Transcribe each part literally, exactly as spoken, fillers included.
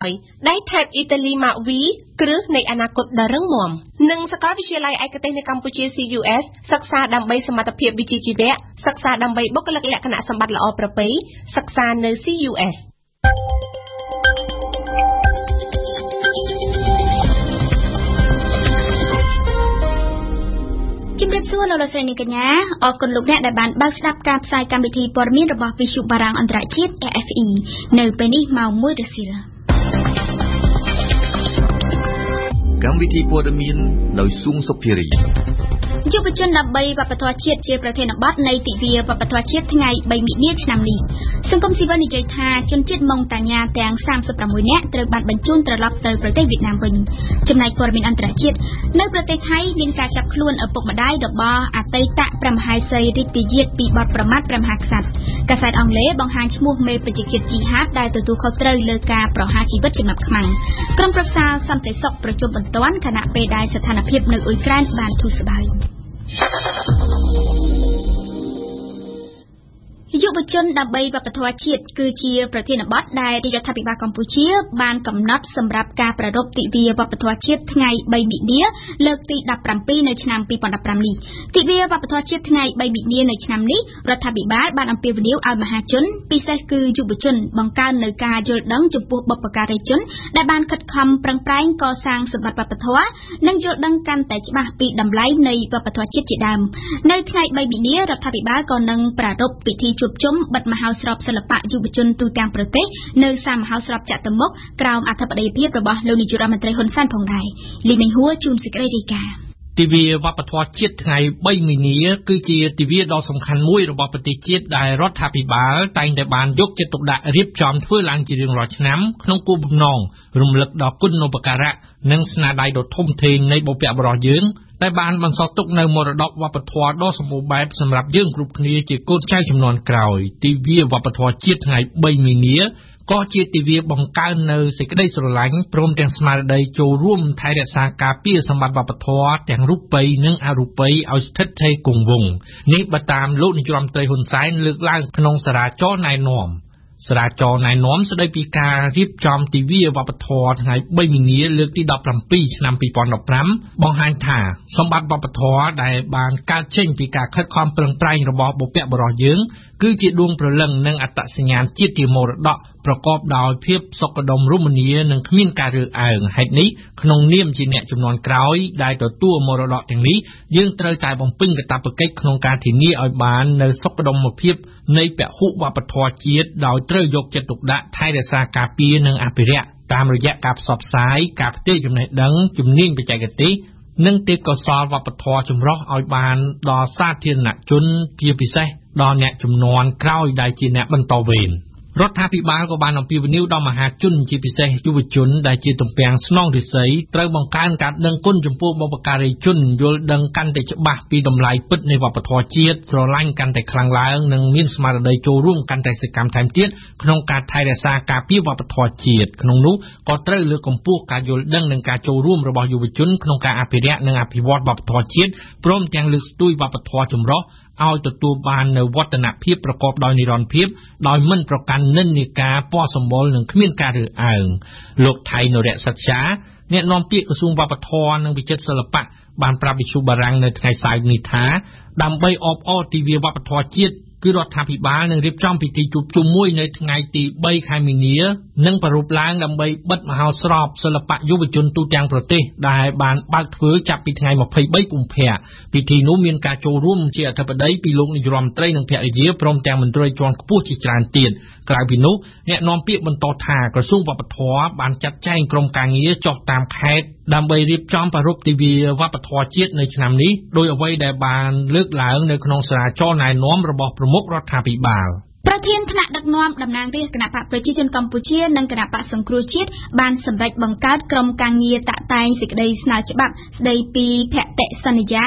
ហើយដៃថេបអ៊ីតាលីម៉ាវីគ្រឹះនៃអនាគតដ៏រឹងមាំនិងសាកលវិទ្យាល័យឯកទេសនៅកម្ពុជា C U S សិក្សាដើម្បីសមត្ថភាពវិជ្ជាជីវៈសិក្សាដើម្បីបុគ្គលិកលក្ខណៈសម្បត្តិល្អប្រពៃសិក្សានៅ C U Sជំរាបសួរលោកស្រីនាងកញ្ញាអរគុណលោកអ្នកដែលបានបើកស្ដាប់ការផ្សាយកម្មវិធីព័ត៌មានរបស់វិទ្យុបារាំងអន្តរជាតិ A F E នៅពេលនេះម៉ោងមួយរសៀលកម្មវិធីព័ត៌មានដោយស៊ុងសុភារីយុវជនដើម្បីវប្បធម៌ជាតិជាប្រធានបទនៃទិវាវប្បធម៌ជាតិថ្ងៃបីមិនិនាឆ្នាំនេះសង្គមស៊ីវិលនិយាយថាជនជាតិម៉ុងតាញ៉ាទាំងសាមសិបប្រាំមួយនាក់ត្រូវបានបញ្ជូនត្រឡប់ទៅប្រទេសវៀតណាមវិញចំណែកព័ត៌មានអន្តរជាតិនៅប្រទេសថៃមានការចាប់ខ្លួនឪពុកម្ដាយរបស់អតីតព្រះមហាក្សត្រីរាជទាយាទពីបទប្រមាថព្រះមហាក្សត្រកាសែតអង់គ្លេសបង្ហាញឈ្មោះមេបច្ចេកវិទ្យាជីហាតដែលទទួលខុសត្រូវលើការប្រហារជីវិតចំណាប់ខ្មាំងក្រុមប្រឹក្សាសន្តិសុខប្រជុំបន្ទាន់ខណៈពេលដែលស្ថានភាពនៅអ៊ុយក្រែនបានធូរស្បើយយុវជនដើម្បីវប្បធម៌ជាតិគឺជាប្រធានបទដែលរដ្ឋាភិបាលកម្ពុជាបានកំណត់សម្រាប់ការប្រារព្ធទិវាវប្បធម៌ជាតិថ្ងៃបីមិនិនាលើកទីដប់ប្រាំពីរនៅឆ្នាំពីរពាន់ដប់ប្រាំនេះទិវាវប្បធម៌ជាតិថ្ងៃបីមិនិនានៅឆ្នាំនេះរដ្ឋាភិបាលបានអំពាវនាវឲ្យមហាជនពិសេសគឺយុវជនបង្កើននូវការយល់ដឹងចំពោះបុព្វការីជនដែលបានខិតខំប្រឹងប្រែងកសាងសម្បត្តិវប្បធម៌និងយល់ដឹងកាន់តែច្បាស់ពីតម្លៃនៃវប្បធម៌ជាតិជាដើមនៅថ្ងៃបីមិនិនារដ្ឋាភិបាលក៏នឹងប្រារព្ធពិធីជួបជុំបិទមហោស្រពសិល្បៈយុវជនទូទាំងប្រទេសនៅសាលមហោស្រពចតុមុខក្រោមអធិបតីភាពរបស់លោកនាយករដ្ឋមន្ត្រីហ៊ុនសែនផងដែរលីមេងហួរជួនសេចក្តីរាយការណ៍ទិវាវប្បធម៌ជាតិថ្ងៃបីមិនិនាគឺជាទិវាដ៏សំខាន់មួយរបស់ប្រទេសជាតិដែលរដ្ឋាភិបាលតែងតែបានយកចិត្តទុកដាក់រៀបចំធ្វើឡើងជារៀងរាល់ឆ្នាំក្នុងគោលបំណងរំលឹកដល់គុណូបការៈនិងស្នាដៃដ៏ធំធេងនៃបុព្វបុរសយើងដែលបានបន្សល់ទុកនៅមរតកវប្បធម៌ដ៏សម្បូរបែបសម្រាប់យើងគ្រប់គ្នាជាកូនចៅជំនាន់ក្រោយទិវាវប្បធម៌ជាតិថ្ងៃបីមិនិនាក៏ជាទិវាបង្កើននៅសេចក្តីស្រឡាញ់ព្រមទាំងស្មារតីចូលរួមថែរក្សាការពារសម្បត្តិវប្បធម៌ទាំងរូបិយនិងអរូបិយឲ្យស្ថិតស្ថេរគង់វង្សនេះបើតាមលោកនាយរដ្ឋមន្ត្រីហ៊ុនសែនលើកឡើងក្នុងសារាចរណែនាំសារាចរណែនាំស្ដីពីការរៀបចំទិវាវប្បធម៌ថ្ងៃបីមិនិនាលើកទីដប់ប្រាំពីរឆ្នាំពីរពាន់ដប់ប្រាំបង្ហាញថាសម្បត្តិវប្បធម៌ដែលបានកើតចេញពីការខិតខំប្រឹងប្រែងរបស់បុព្វបុរសយើងគឺជាដួងព្រលឹងនិងអត្តសញ្ញាណជាតិជាមរតកប្រកបដោយភាពសុខដុមរមនានិងគ្មានការរើសអើងហេតុនេះក្នុងនាមជាអ្នកជំនាន់ក្រោយដែលទទួលមរតកទាំងនេះយើងត្រូវតែបំពេញកាតព្វកិច្ចក្នុងការធានាឲ្យបាននូវសុខដុមភាពនៃពហុវប្បធម៌ជាតិដោយត្រូវយកចិត្តទុកដាក់ថែរក្សាការពារនិងអភិរក្សតាមរយៈការផ្សព្វផ្សាយការផ្ទេរចំណេះដឹងជំនាញបច្ចេកទេសនិងទេពកោសល្យវប្បធម៌ចម្រុះឲ្យបានដល់សាធារណជនជាពិសេសដល់អ្នកជំនាន់ក្រោយដែលជាអ្នកបន្តវេនរដ្ឋាភិបាលក៏បានអំពាវនាវដល់មហាជនជាពិសេសយុវជនដែលជាទំពាំងស្នងរិស័យត្រូវបង្កើនការដឹងគុណចំពោះបុព្វការីជនយល់ដឹងកាន់តែច្បាស់ពីតម្លៃពិតនៃវប្បធម៌ជាតិស្រឡាញ់កាន់តែខ្លាំងឡើងនិងមានស្មារតីចូលរួមកាន់តែសកម្មថែមទៀតក្នុងការថែរក្សាការពារវប្បធម៌ជាតិក្នុងនោះក៏ត្រូវលើកកម្ពស់ការយល់ដឹងនិងការចូលរួមរបស់យុវជនក្នុងការអភិរក្សនិងអភិវឌ្ឍវប្បធម៌ជាតិព្រមទាំងលើកស្ទួយវប្បធម៌ចម្រុះឲ្យទទួលបាននូវវឌ្ឍនភាពប្រកបដោយនិរន្តរភាពដោយមិនប្រកាន់និន្នាការពណ៌សម្បុរនិងគ្មានការរើសអើងលោកថៃនរៈសច្ចាអ្នកនាំពាក្យក្រសួងវប្បធម៌និងវិចិត្រសិល្បៈបានប្រាប់វិទ្យុបារាំងនៅថ្ងៃសៅរ៍នេះថាដើម្បីអបអរទិវាវប្បធម៌ជាតិគឺរដ្ឋាភិបាលនឹងរៀបចំពិធីជួបជុំមួយនៅថ្ងៃទីបីខែមីនានិងប្រារព្ធឡើងដើម្បីបិទមហោស្រពសិល្បៈយុវជនទូទាំងប្រទេសដែលបានបើកធ្វើចាប់ពីថ្ងៃម្ភៃបីកុម្ភៈពិធីនោះមានការចូលរួមជាអធិបតីពីលោកនាយរដ្ឋមន្ត្រីនិងភរិយាព្រមទាំងមន្ត្រីជាន់ខ្ពស់ជាច្រើនទៀតក្រៅពីនោះអ្នកនាំពាក្យបន្តថាក្រសួងវប្បធម៌បានចាត់ចែងក្រុមការងារចុះតាមខេត្តដើម្បីរៀបចំប្រារព្ធទិវាវប្បធម៌ជាតិនៅឆ្នាំនេះដោយអ្វីដែលបានលើកឡើងនៅក្នុងសារាចរណែនាំរបស់ប្រមុខរដ្ឋាភិបាលប្រធានថ្នាក់ដឹកនាំតំណាងរាស្ត្រគណៈបកប្រជាជនកម្ពុជានិងគណៈបកសង្គ្រោះជាតិបានសម្រេចបង្កើតក្រុមការងារតាក់តែងសេចក្តីស្នើច្បាប់ស្តីពីភតិសន្យា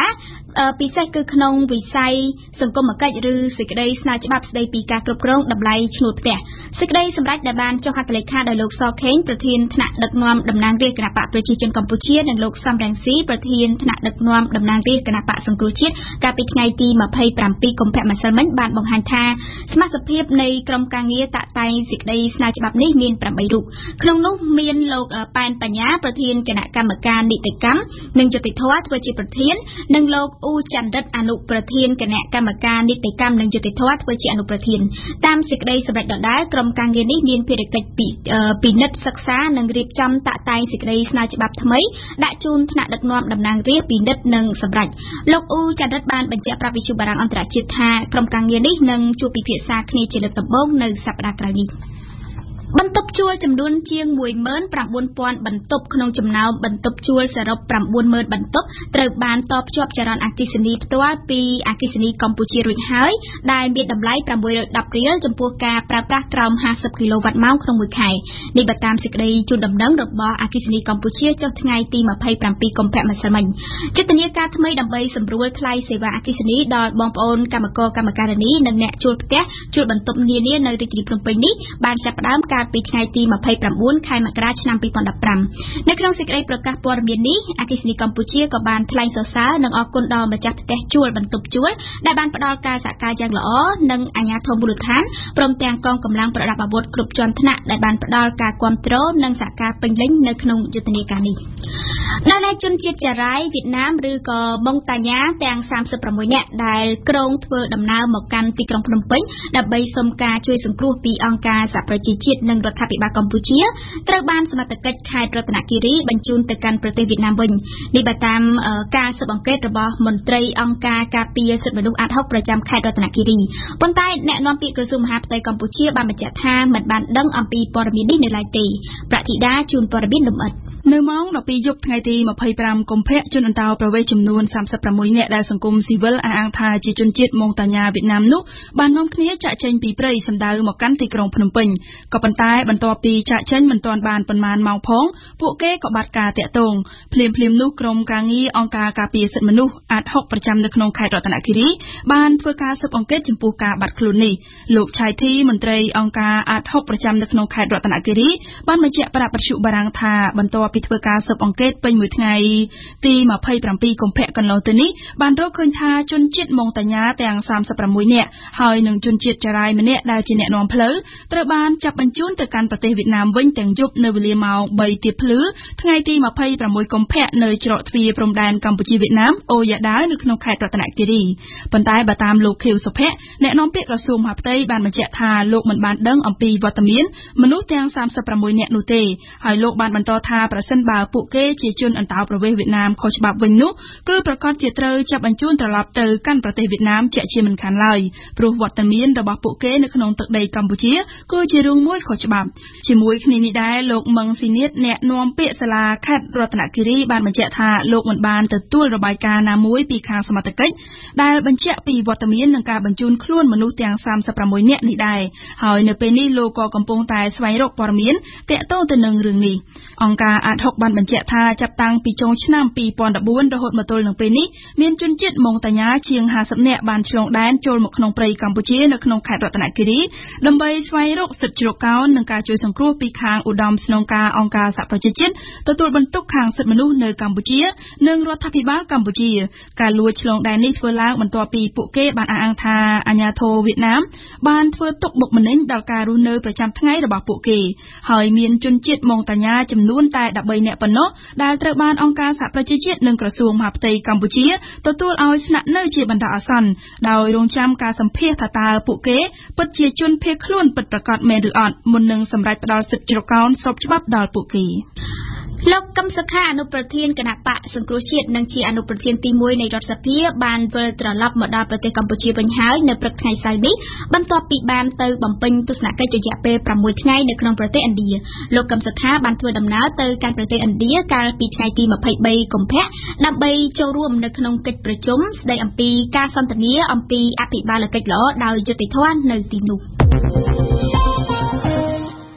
ពិសេសគឺក្នុងវិស័យសង្គមគិច្ចឬសេចក្តីស្នើច្បាប់ស្តីពីការគ្រប់គ្រងតម្លៃឈ្នួលផ្ទះសេចក្តីសម្រេចដែលបានចុះហត្ថលេខាដោយលោកសខេងប្រធានថ្នាក់ដឹកនាំតំណាងរាស្ត្រគណបកប្រជាជនកម្ពុជានិងលោកសំរងស៊ីប្រធានថ្នាក់ដឹកនាំតំណាងរាស្ត្រគណបកសង្គ្រោះជាតិកាលពីថ្ងៃទីម្ភៃប្រាំពីរកុម្ភៈម្សិលមិញបានបង្ហាញថាសមាជិកនៃក្រុមការងារតាក់តែងសេចក្តីស្នើច្បាប់នេះមានប្រាំបីរូបក្នុងនោះមានលោកប៉ែនបញ្ញាប្រធានគណៈកម្មការនីតិកម្មនិងយុតិធម៌ធ្វើជាប្រធាននិងលោកអ៊ូច័ន្ទរិទ្ធអនុប្រធានគណៈកម្មការនីតិកម្មនិងយុតិធម៌ធ្វើជាអនុប្រធានតាមសេចក្តីសម្រេចដដែលក្រុមការងារនេះមានភារកិច្ចពិនិត្យសិក្សានិងរៀបចំតាក់តែងសេចក្តីស្នើច្បាប់ថ្មីដាក់ជូនថ្នាក់ដឹកនាំតំណាងរាស្ត្រពិនិត្យនិងសម្រេចលោកអ៊ូច័ន្ទរិទ្ធបានបញ្ជាក់ប្រាប់វិទ្យុបារាំងអន្តរជាតិថាក្រុមការងារនេះនឹងជួបពិភាក្សាគ្នាជាលើកដំបូងនៅសប្តាហ៍ក្រោយនេះបន្ទប់ជួលចំនួនជាង មួយម៉ឺនប្រាំបួនពាន់ បន្ទប់ក្នុងចំណោមបន្ទប់ជួលសរុប ប្រាំបួនម៉ឺន បន្ទប់ត្រូវបានតភ្ជាប់ចរន្តអគ្គិសនីផ្ទាល់ពីអគ្គិសនីកម្ពុជារួចហើយដែលមានតម្លៃប្រាំមួយរយដប់រៀលចំពោះការប្រើប្រាស់ក្រោមហាសិបគីឡូវ៉ាត់ម៉ោងក្នុងមួយខែនេះបើតាមសេចក្តីជូនដំណឹងរបស់អគ្គិសនីកម្ពុជាចុះថ្ងៃទីម្ភៃប្រាំពីរកុម្ភៈម្សិលមិញយុទ្ធនាការថ្មីដើម្បីសម្រួលថ្លៃសេវាអគ្គិសនីដល់បងប្អូនកម្មករកម្មការិនីនិងអ្នកជួលផ្ទះជួលបន្ទប់នានានៅរាជធានីភ្នំពេញនេះបានចាប់ផ្ដើមកាលពីថ្ងៃទីម្ភៃប្រាំបួនខែមករាឆ្នាំពីរពាន់ដប់ប្រាំនៅក្នុងសេចក្តីប្រកាសព័ត៌មាននេះអគ្គិសនីកម្ពុជាក៏បានថ្លែងសរសើរនិងអរគុណដល់ម្ចាស់ផ្ទះជួលបន្ទប់ជួលដែលបានផ្ដល់ការសហការយ៉ាងល្អនិងអាជ្ញាធរមូលដ្ឋានព្រមទាំងកងកម្លាំងប្រដាប់អាវុធគ្រប់ជាន់ថ្នាក់ដែលបានផ្ដល់ការគាំទ្រនិងសហការពេញលេញនៅក្នុងយុទ្ធនាការនេះដល់ឯជនជាតិចារាយវៀតណាមឬក៏ម៉ុងតាញ៉ាទាំងសាមសិបប្រាំមួយនាក់ដែលក្រុងធ្វើដំណើរមកកាន់ទីក្រុងភ្នំពេញដើម្បីសុំការជួយសង្គ្រោះពីអង្គការសហប្រជាជាតិនិងរដ្ឋាភិបាលកម្ពុជាត្រូវបានសមត្ថកិច្ចខេត្តរតនគិរីបញ្ជូនទៅកាន់ប្រទេសវៀតណាមវិញនេះបើតាមការស៊ើបអង្កេតរបស់មន្ត្រីអង្គការការពារសិទ្ធិមនុស្សអាតហុកប្រចាំខេត្តរតនគិរីប៉ុន្តែអ្នកនាំពាក្យក្រសួងមហាផ្ទៃកម្ពុជាបានបញ្ជាក់ថាមិនបានដឹងអំពីព័ត៌មាននេះនៅឡើយទេប្រតិដាជូនព័ត៌មានលម្អិតនៅម៉ោងដប់ពីរយប់ថ្ងៃទីម្ភៃប្រាំកុម្ភៈជនអន្តោប្រវេសន៍ចំនួនសាមសិបប្រាំមួយនាក់ដែលសង្គមស៊ីវិលអះអាងថាជាជនជាតិម៉ុងតាញ៉ាវៀតណាមនោះបាននាំគ្នាចាក់ចេញពីព្រៃសម្ដៅមកកាន់ទីក្រុងភ្នំពេញក៏ប៉ុន្តែបន្ទាប់ពីចាក់ចេញមិនទាន់បានប៉ុន្មានម៉ោងផងពួកគេក៏បាត់ការតាក់ទងភ្លាមភ្លាមនោះក្រុមការងារអង្គការការពារសិទ្ធិមនុស្សអាតហុកប្រចាំនៅក្នុងខេត្តរតនគិរីបានធ្វើការស៊ើបអង្កេតចំពោះការបាត់ខ្លួននេះលោកឆៃធីមន្ត្រីអង្គការអាតហុកប្រចាំនៅក្នុងខេត្តរតនគិរីបានបញ្ជាក់ប្រាប់វិទ្យុបារាំងថាបន្ទាប់ពីធ្វើការស៊ើបអង្កេតពេញមួយថ្ងៃទីម្ភៃប្រាំពីរកុម្ភៈកន្លងទៅនេះបានរកឃើញថាជនជាតិម៉ុងតាញ៉ាទាំងសាមសិបប្រាំមួយនាក់ហើយនឹងជនជាតិចារាយម្នាក់ដែលជាអ្នកនាំផ្លូវត្រូវបានចាប់បញ្ជូនទៅកាន់ប្រទេសវៀតណាមវិញទាំងយប់នៅវេលាម៉ោងបីទៀបភ្លឺថ្ងៃទីម្ភៃប្រាំមួយកុម្ភៈនៅច្រកទ្វារព្រំដែនកម្ពុជាវៀតណាមអូយ៉ាដាវនៅក្នុងខេត្តរតនគិរីប៉ុន្តែបើតាមលោកខៀវសុភ័ក្រអ្នកនាំពាក្យក្រសួងមហាផ្ទៃបានបញ្ជាក់ថាលោកមិនបានដឹងអំពីវត្តមានមនុស្សទាំងសាមសិបប្រាំមួយនាក់នោះទេហើយលោកបានបន្តថាប្រសិនបើពួកគេជាជនអន្តោប្រវេសន៍វៀតណាមខុសច្បាប់វិញនោះគឺប្រកាសជាត្រូវចាប់បញ្ជូនត្រឡប់ទៅកាន់ប្រទេសវៀតណាមជាជាមិនខានឡើយព្រោះវត្តមានរបស់ពួកគេនៅក្នុងទឹកដីកម្ពុជាគឺជារឿងមួយខុសច្បាប់ជាមួយគ្នានេះដែរលោកម៉ឹងស៊ីនៀតអ្នកនាំពាក្យសាលាខេត្តរតនគិរីបានបញ្ជាក់ថាលោកមិនបានទទួលរបាយការណ៍ណាមួយពីខាងសមត្ថកិច្ចដែលបញ្ជាក់ពីវត្តមាននិងការបញ្ជូនខ្លួនមនុស្សទាំងសាមសិបប្រាំមួយនាក់នេះដែរហើយនៅពេលនេះលោកក៏កំពុងតែស្វែងរកព័ត៌មានទាក់ទងទៅនឹងរឿងនេះអង្គការអាតហុកបានបញ្ជាក់ថាចាប់តាំងពីចុងឆ្នាំពីរពាន់ដប់បួនរហូតមកទល់នឹងពេលនេះមានជនជាតិម៉ុងតាញ៉ាជាងហាសិបនាក់បានឆ្លងដែនចូលមកក្នុងព្រៃកម្ពុជានៅក្នុងខេត្តរតនគិរីដើម្បីស្វែងរកសិទ្ធិជ្រកកោននិងការជួយសង្គ្រោះពីខាងឧត្តមស្នងការអង្គការសហប្រជាជាតិទទួលបន្ទុកខាងសិទ្ធិមនុស្សនៅកម្ពុជានិងរដ្ឋាភិបាលកម្ពុជាការលួចឆ្លងដែននេះធ្វើឡើងបន្ទាប់ពីពួកគេបានអះអាងថាអាជ្ញាធរវៀតណាមបានធ្វើទុកបុកម្នេញដល់ការរស់នៅប្រចាំថ្ងៃរបស់ពួកគេហើយមានជនជាតិម៉ុងតាញ៉ាចំនួនតែដប់បីនាក់ប៉ុណ្ណោះដែលត្រូវបានអង្គការសហប្រជាជាតិនិងក្រសួងមហាផ្ទៃកម្ពុជាទទួលឲ្យស្នាក់នៅជាបណ្ដោះអាសន្នដោយរងចាំការសម្ភាសន៍ថាតើពួកគេពិតជាជនភៀសខ្លួនពិតប្រាកដមែនឬអត់មុននឹងសម្រេចផ្ដល់សិទ្ធិជ្រកកោនស្របច្បាប់ដល់ពួកគេលោកកឹមសុខាអនុប្រធានគណៈបកសង្គ្រោះជាតិនិងជាអនុប្រធានទីមួយនៃរដ្ឋសភាបានវិលត្រឡប់មកដល់ប្រទេសកម្ពុជាវិញហើយនៅព្រឹកថ្ងៃសៅរ៍នេះបន្ទាប់ពីបានទៅបំពេញទស្សនកិច្ចរយៈពេលប្រាំមួយថ្ងៃនៅក្នុងប្រទេសឥណ្ឌាលោកកឹមសុខាបានធ្វើដំណើរទៅកាន់ប្រទេសឥណ្ឌាកាលពីថ្ងៃទីម្ភៃបីកុម្ភៈដើម្បីចូលរួមនៅក្នុងកិច្ចប្រជុំស្ដីអំពីការសន្ទនាអំពីអភិបាលកិច្ចល្អដោយយុត្តិធម៌នៅទីនោះជាងស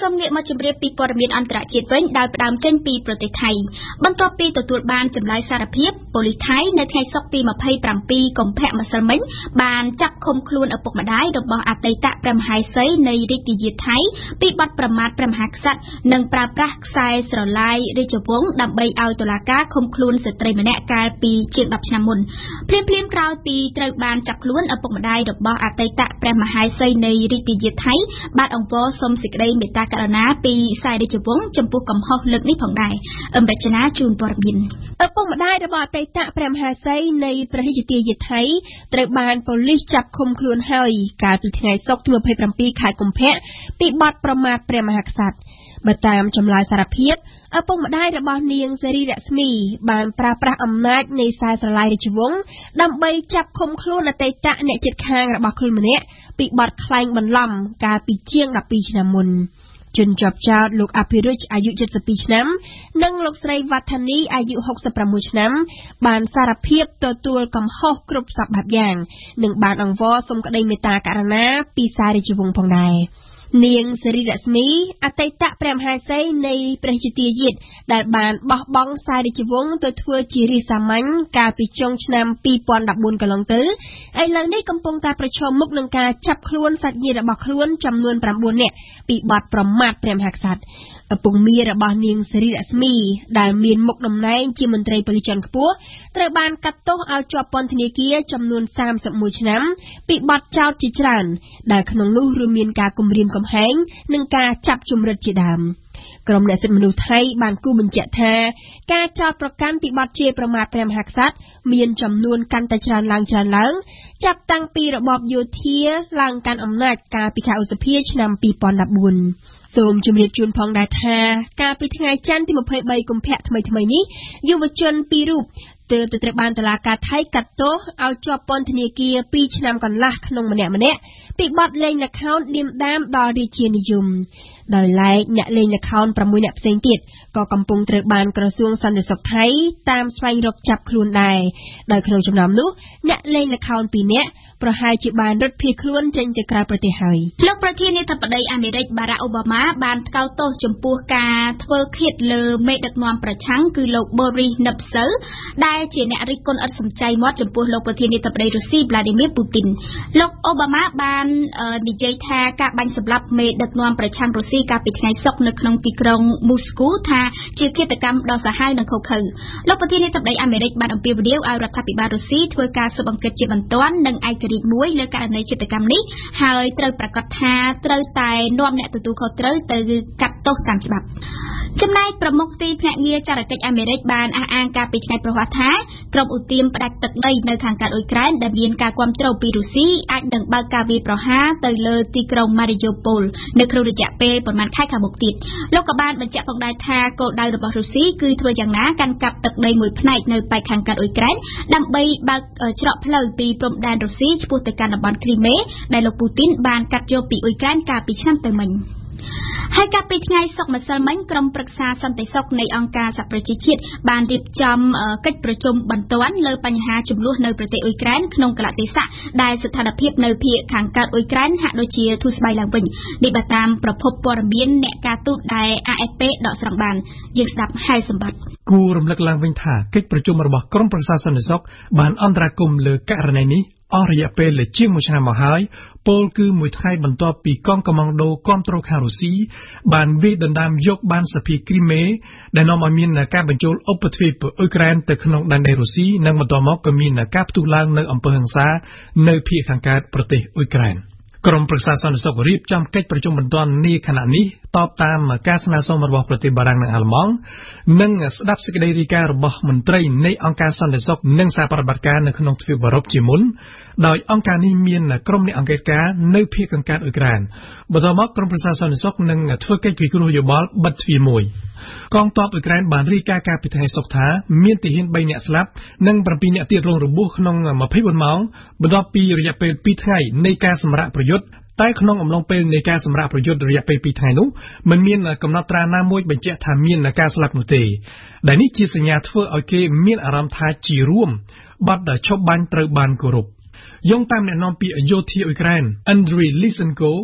សូមងាកមកជម្រាបពីព័ត៌មានអន្តរជាតិវិញដោយផ្ដើមចេញពីប្រទេសថៃបន្ទាប់ពីទទួលបានចម្លើយសារភាពប៉ូលីសថៃនៅថ្ងៃសុក្រទីម្ភៃប្រាំពីរកុម្ភៈម្សិលមិញបានចាប់ឃុំខ្លួនឪពុកម្ដាយរបស់អតីតព្រះមហាក្សត្រីនៃរាជធានីថៃពីបទប្រមាថព្រះមហាក្សត្រនិងប្រើប្រាស់ខ្សែស្រឡាយរាជវង្សដើម្បីឲ្យតុលាការឃុំខ្លួនស្ត្រីម្នាក់កាលពីជាងដប់ឆ្នាំមុនភ្លាមៗក្រោយពីត្រូវបានចាប់ខ្លួនឪពុកម្ដាយរបស់អតីតព្រះមហាក្សត្រីនៃរាជធានីថៃបានអង្គរសូមសេចក្តីមេត្តាករុណាពីខ្សែរាជវង្សចំពោះកំហុសលើកនេះផងដែរអមរជនាជូនព័ត៌មានឪពុកម្ដាយរបស់អតីតព្រះមហាក្សត្រីនៃព្រះរាជធានីថៃត្រូវបានប៉ូលីសចាប់ឃុំខ្លួនហើយកាលពីថ្ងៃសុក្រទីម្ភៃប្រាំពីរខែកុម្ភៈពីបទប្រមាថព្រះមហាក្សត្របើតាមចម្លើយសារភាពឪពុកម្ដាយរបស់នាងសេរីរស្មីបានប្រើប្រាស់អំណាចនៃខ្សែស្រឡាយរាជវង្សដើម្បីចាប់ឃុំខ្លួនអតីតអ្នកជិតខាងរបស់ខ្លួនម្នាក់ពីបទក្លែងបន្លំកាលពីជាងដប់ពីរឆ្នាំមុនជនជាប់ចោទលោកអភិរុជអាយុเจ็ดสิบពីរឆ្នាំនិងលោកស្រីវឌ្ឍនីអាយុหกสิบหกឆ្នាំបានសារភាពទទួលកំហុសគ្រប់សពបែបយ៉ាងនិងបានអង្វរសុំក្តីមេត្តាករុណាពីខ្សែរាជវង្សផងដែរនាងសេរីរស្មីអតីតព្រះមហាក្សត្រីនៃព្រះរាជាយាទដែលបានបោះបង់ខ្សែរាជវង្សទៅធ្វើជារាជសាមញ្ញកាលពីចុងឆ្នាំពីរពាន់ដប់បួនកន្លងទៅឥឡូវនេះកំពុងតែប្រឈមមុខនឹងការចាប់ខ្លួនសាច់ញាតិរបស់ខ្លួនចំនួនប្រាំបួននាក់ពីបទប្រមាថព្រះមហាក្សត្រឪពុកមារបស់នាងសេរីរស្មីដែលមានមុខតំណែងជាមន្ត្រីប៉ូលីសជាន់ខ្ពស់ត្រូវបានកាត់ទោសឲ្យជាប់ពន្ធនាគារចំនួនសាមសិបមួយឆ្នាំពីបទចោទជាច្រើនដែលក្នុងនោះរួមមានការគំរាមកំហែងនិងការចាប់ជំរិតជាដើមក្រុមអ្នកសិទ្ធិមនុស្សថៃបានគូបញ្ជាក់ថាការចោទប្រកាន់ពីបទជេរប្រមាថព្រះមហាក្សត្រមានចំនួនកាន់តែច្រើនឡើងច្រើនឡើងចាប់តាំងពីរបបយោធាឡើងកាន់អំណាចកាលពីខែឧសភាឆ្នាំពីរពាន់ដប់បួនសូមជម្រាបជូនផងដែរថាកាលពីថ្ងៃច័ន្ទទីម្ភៃបីកុម្ភៈថ្មីៗនេះយុវជនពីររូបទើបទៅត្រូវបានតុលាការថៃកាត់ទោសឲ្យជាប់ពន្ធនាគារពីរឆ្នាំកន្លះក្នុងម្នាក់ម្នាក់ពីបទលេងល្ខោននាមដាមដល់រាជានិយមដោយឡែកអ្នកលេងល្ខោនប្រាំមួយនាក់ផ្សេងទៀតក៏កំពុងត្រូវបានក្រសួងសន្តិសុខថៃតាមស្វែងរកចាប់ខ្លួនដែរដោយក្នុងចំណោមនោះអ្នកលេងល្ខោនពីរនាក់ប្រហែលជាបានរត់ភៀសខ្លួនចេញទៅក្រៅប្រទេសហើយលោកប្រធានាធិបតីអាមេរិកបារ៉ាក់អូបាម៉ាបានថ្កោលទោសចំពោះការធ្វើឃាតលើមេដឹកនាំប្រឆាំងគឺលោក Boris Nemtsov ដែលជាអ្នករិះគន់ឥតសំចៃមាត់ចំពោះលោកប្រធានាធិបតីរុស្ស៊ី Vladimir Putin លោកអូបាម៉ាបាននិយាយថាការបាញ់សម្លាប់មេដឹកនាំប្រឆាំងរុស្ស៊ីកាលពីថ្ងៃសុក្រនៅក្នុងទីក្រុងមូស្គូថាជាឃាតកម្មដ៏សាហាវនិងឃោរឃៅលោកប្រធានាធិបតីអាមេរិកបានអំពាវនាវឲ្យរដ្ឋាភិបាលរុស្ស៊ីធ្វើការស៊ើបអង្កេតជាបន្ទាន់និងឯករាជ្យមួយលើករណីឃាតកម្មនេះហើយត្រូវប្រកាសថាត្រូវតែនាំអ្នកទទួលខុសត្រូវទៅកាត់ទោសតាមច្បាប់ចំណែកប្រមុខទីភ្នាក់ងារចារកិច្ចអាមេរិកបានអះអាងកាលពីថ្ងៃប្រហ័សថាក្រុមឧទាមផ្ដាច់ទឹកដីនៅខាងកើតអ៊ុយក្រែនដែលមានការគាំទ្រពីរុស្ស៊ីអាចនឹងបើកការវាយប្រហារទៅលើទីក្រុង Mariupol នៅក្នុងរយៈពេលប្រមាណខែខាងមុខទៀតលោកក៏បានបញ្ជាក់ផងដែរថាគោលដៅរបស់រុស្ស៊ីគឺធ្វើយ៉ាងណាកាន់កាប់ទឹកដីមួយផ្នែកនៅប៉ែកខាងកើតអ៊ុយក្រែនដើម្បីបើកច្រកផ្លូវពីព្រំដែនរុស្ស៊ីឆ្ពោះទៅកាន់តំបន់គ្រីមេដែលលោកពូទីនបានកាត់យកពីអ៊ុយក្រែនកាលពីឆ្នាំទៅមិញហើយកាលពីថ្ងៃសុក្រម្សិលមិញក្រុមប្រឹក្សាសន្តិសុខនៃអង្គការសហប្រជាជាតិបានរៀបចំកិច្ចប្រជុំបន្ទាន់លើបញ្ហាចំនួននៅប្រទេសអ៊ុយក្រែនក្នុងកលៈទេសៈដែលស្ថានភាពនៅភាគខាងកើតអ៊ុយក្រែនហាក់ដូចជាធូរស្បើយឡើងវិញនេះបើតាមប្រភពព័ត៌មានអ្នកការទូតដែល A F P ដកស្រង់បានយើងស្ដាប់ហែសម្បត្តិគួររំលឹកឡើងវិញថាកិច្ចប្រជុំរបស់ក្រុមប្រឹក្សាសន្តិសុខបានអន្តរាគមន៍លើករណីនេះអស់រយៈពេលជាងមួយឆ្នាំមកហើយពលគឺមួយថ្ងៃបន្ទាប់ពីកងកម្លាំងដូគាំទ្រខាងរុស្ស៊ីបានវាយដណ្ដើមយកបានសភាគ្រីមេដែលនាំឲ្យមានការបញ្ចូលឧបទ្វីបអ៊ុយក្រែនទៅក្នុងដែនដីរុស្ស៊ីនិងបន្តមកក៏មានការផ្ទុះឡើងនៅអំពើហិង្សានៅភាគខាងកើតប្រទេសអ៊ុយក្រែនក្រុមប្រឹក្សាសន្តិសុខរៀបចំកិច្ចប្រជុំបន្ទាន់នាខណៈនេះតបតាមការស្នើសុំរបស់ប្រទេសបារាំងនិងអាល្លឺម៉ង់និងស្ដាប់សេចក្តីរាយការណ៍របស់មន្ត្រីនៃអង្គការសន្តិសុខនិងសហប្រតិបត្តិការនៅក្នុងទ្វីបអឺរ៉ុបជាមុនដោយអង្គការនេះមានក្រុមអ្នកអង្កេតការណ៍នៅភាគខាងកើតអ៊ុយក្រែនបន្តមកក្រុមប្រឹក្សាសន្តិសុខនឹងធ្វើកិច្ចពិគ្រោះយោបល់បិទទ្វារមួយកងទ័ពអ៊ុយក្រែនបានរាយការណ៍កាលពីថ្ងៃសុក្រថាមានទាហានបីនាក់ស្លាប់និងប្រាំពីរនាក់ទៀតរងរបួសក្នុងម្ភៃបួនម៉ោងបន្ទាប់ពីរយៈពេលពីរថ្ងៃនៃការសម្រាកប្រយុទ្ធតែក្នុងអំឡុងពេលនៃការសម្រាកប្រយុទ្ធរយៈពេលពីរថ្ងៃនោះមិនមានកំណត់ត្រាណាមួយបញ្ជាក់ថាមានការស្លាប់នោះទេដែលនេះជាសញ្ញាធ្វើឲ្យគេមានអារម្មណ៍ថាជារួមបទឈប់បាញ់ត្រូវបានគោរពយោងតាមអ្នកនាំពាក្យយោធាអ៊ុយក្រែន Andriy Lysenko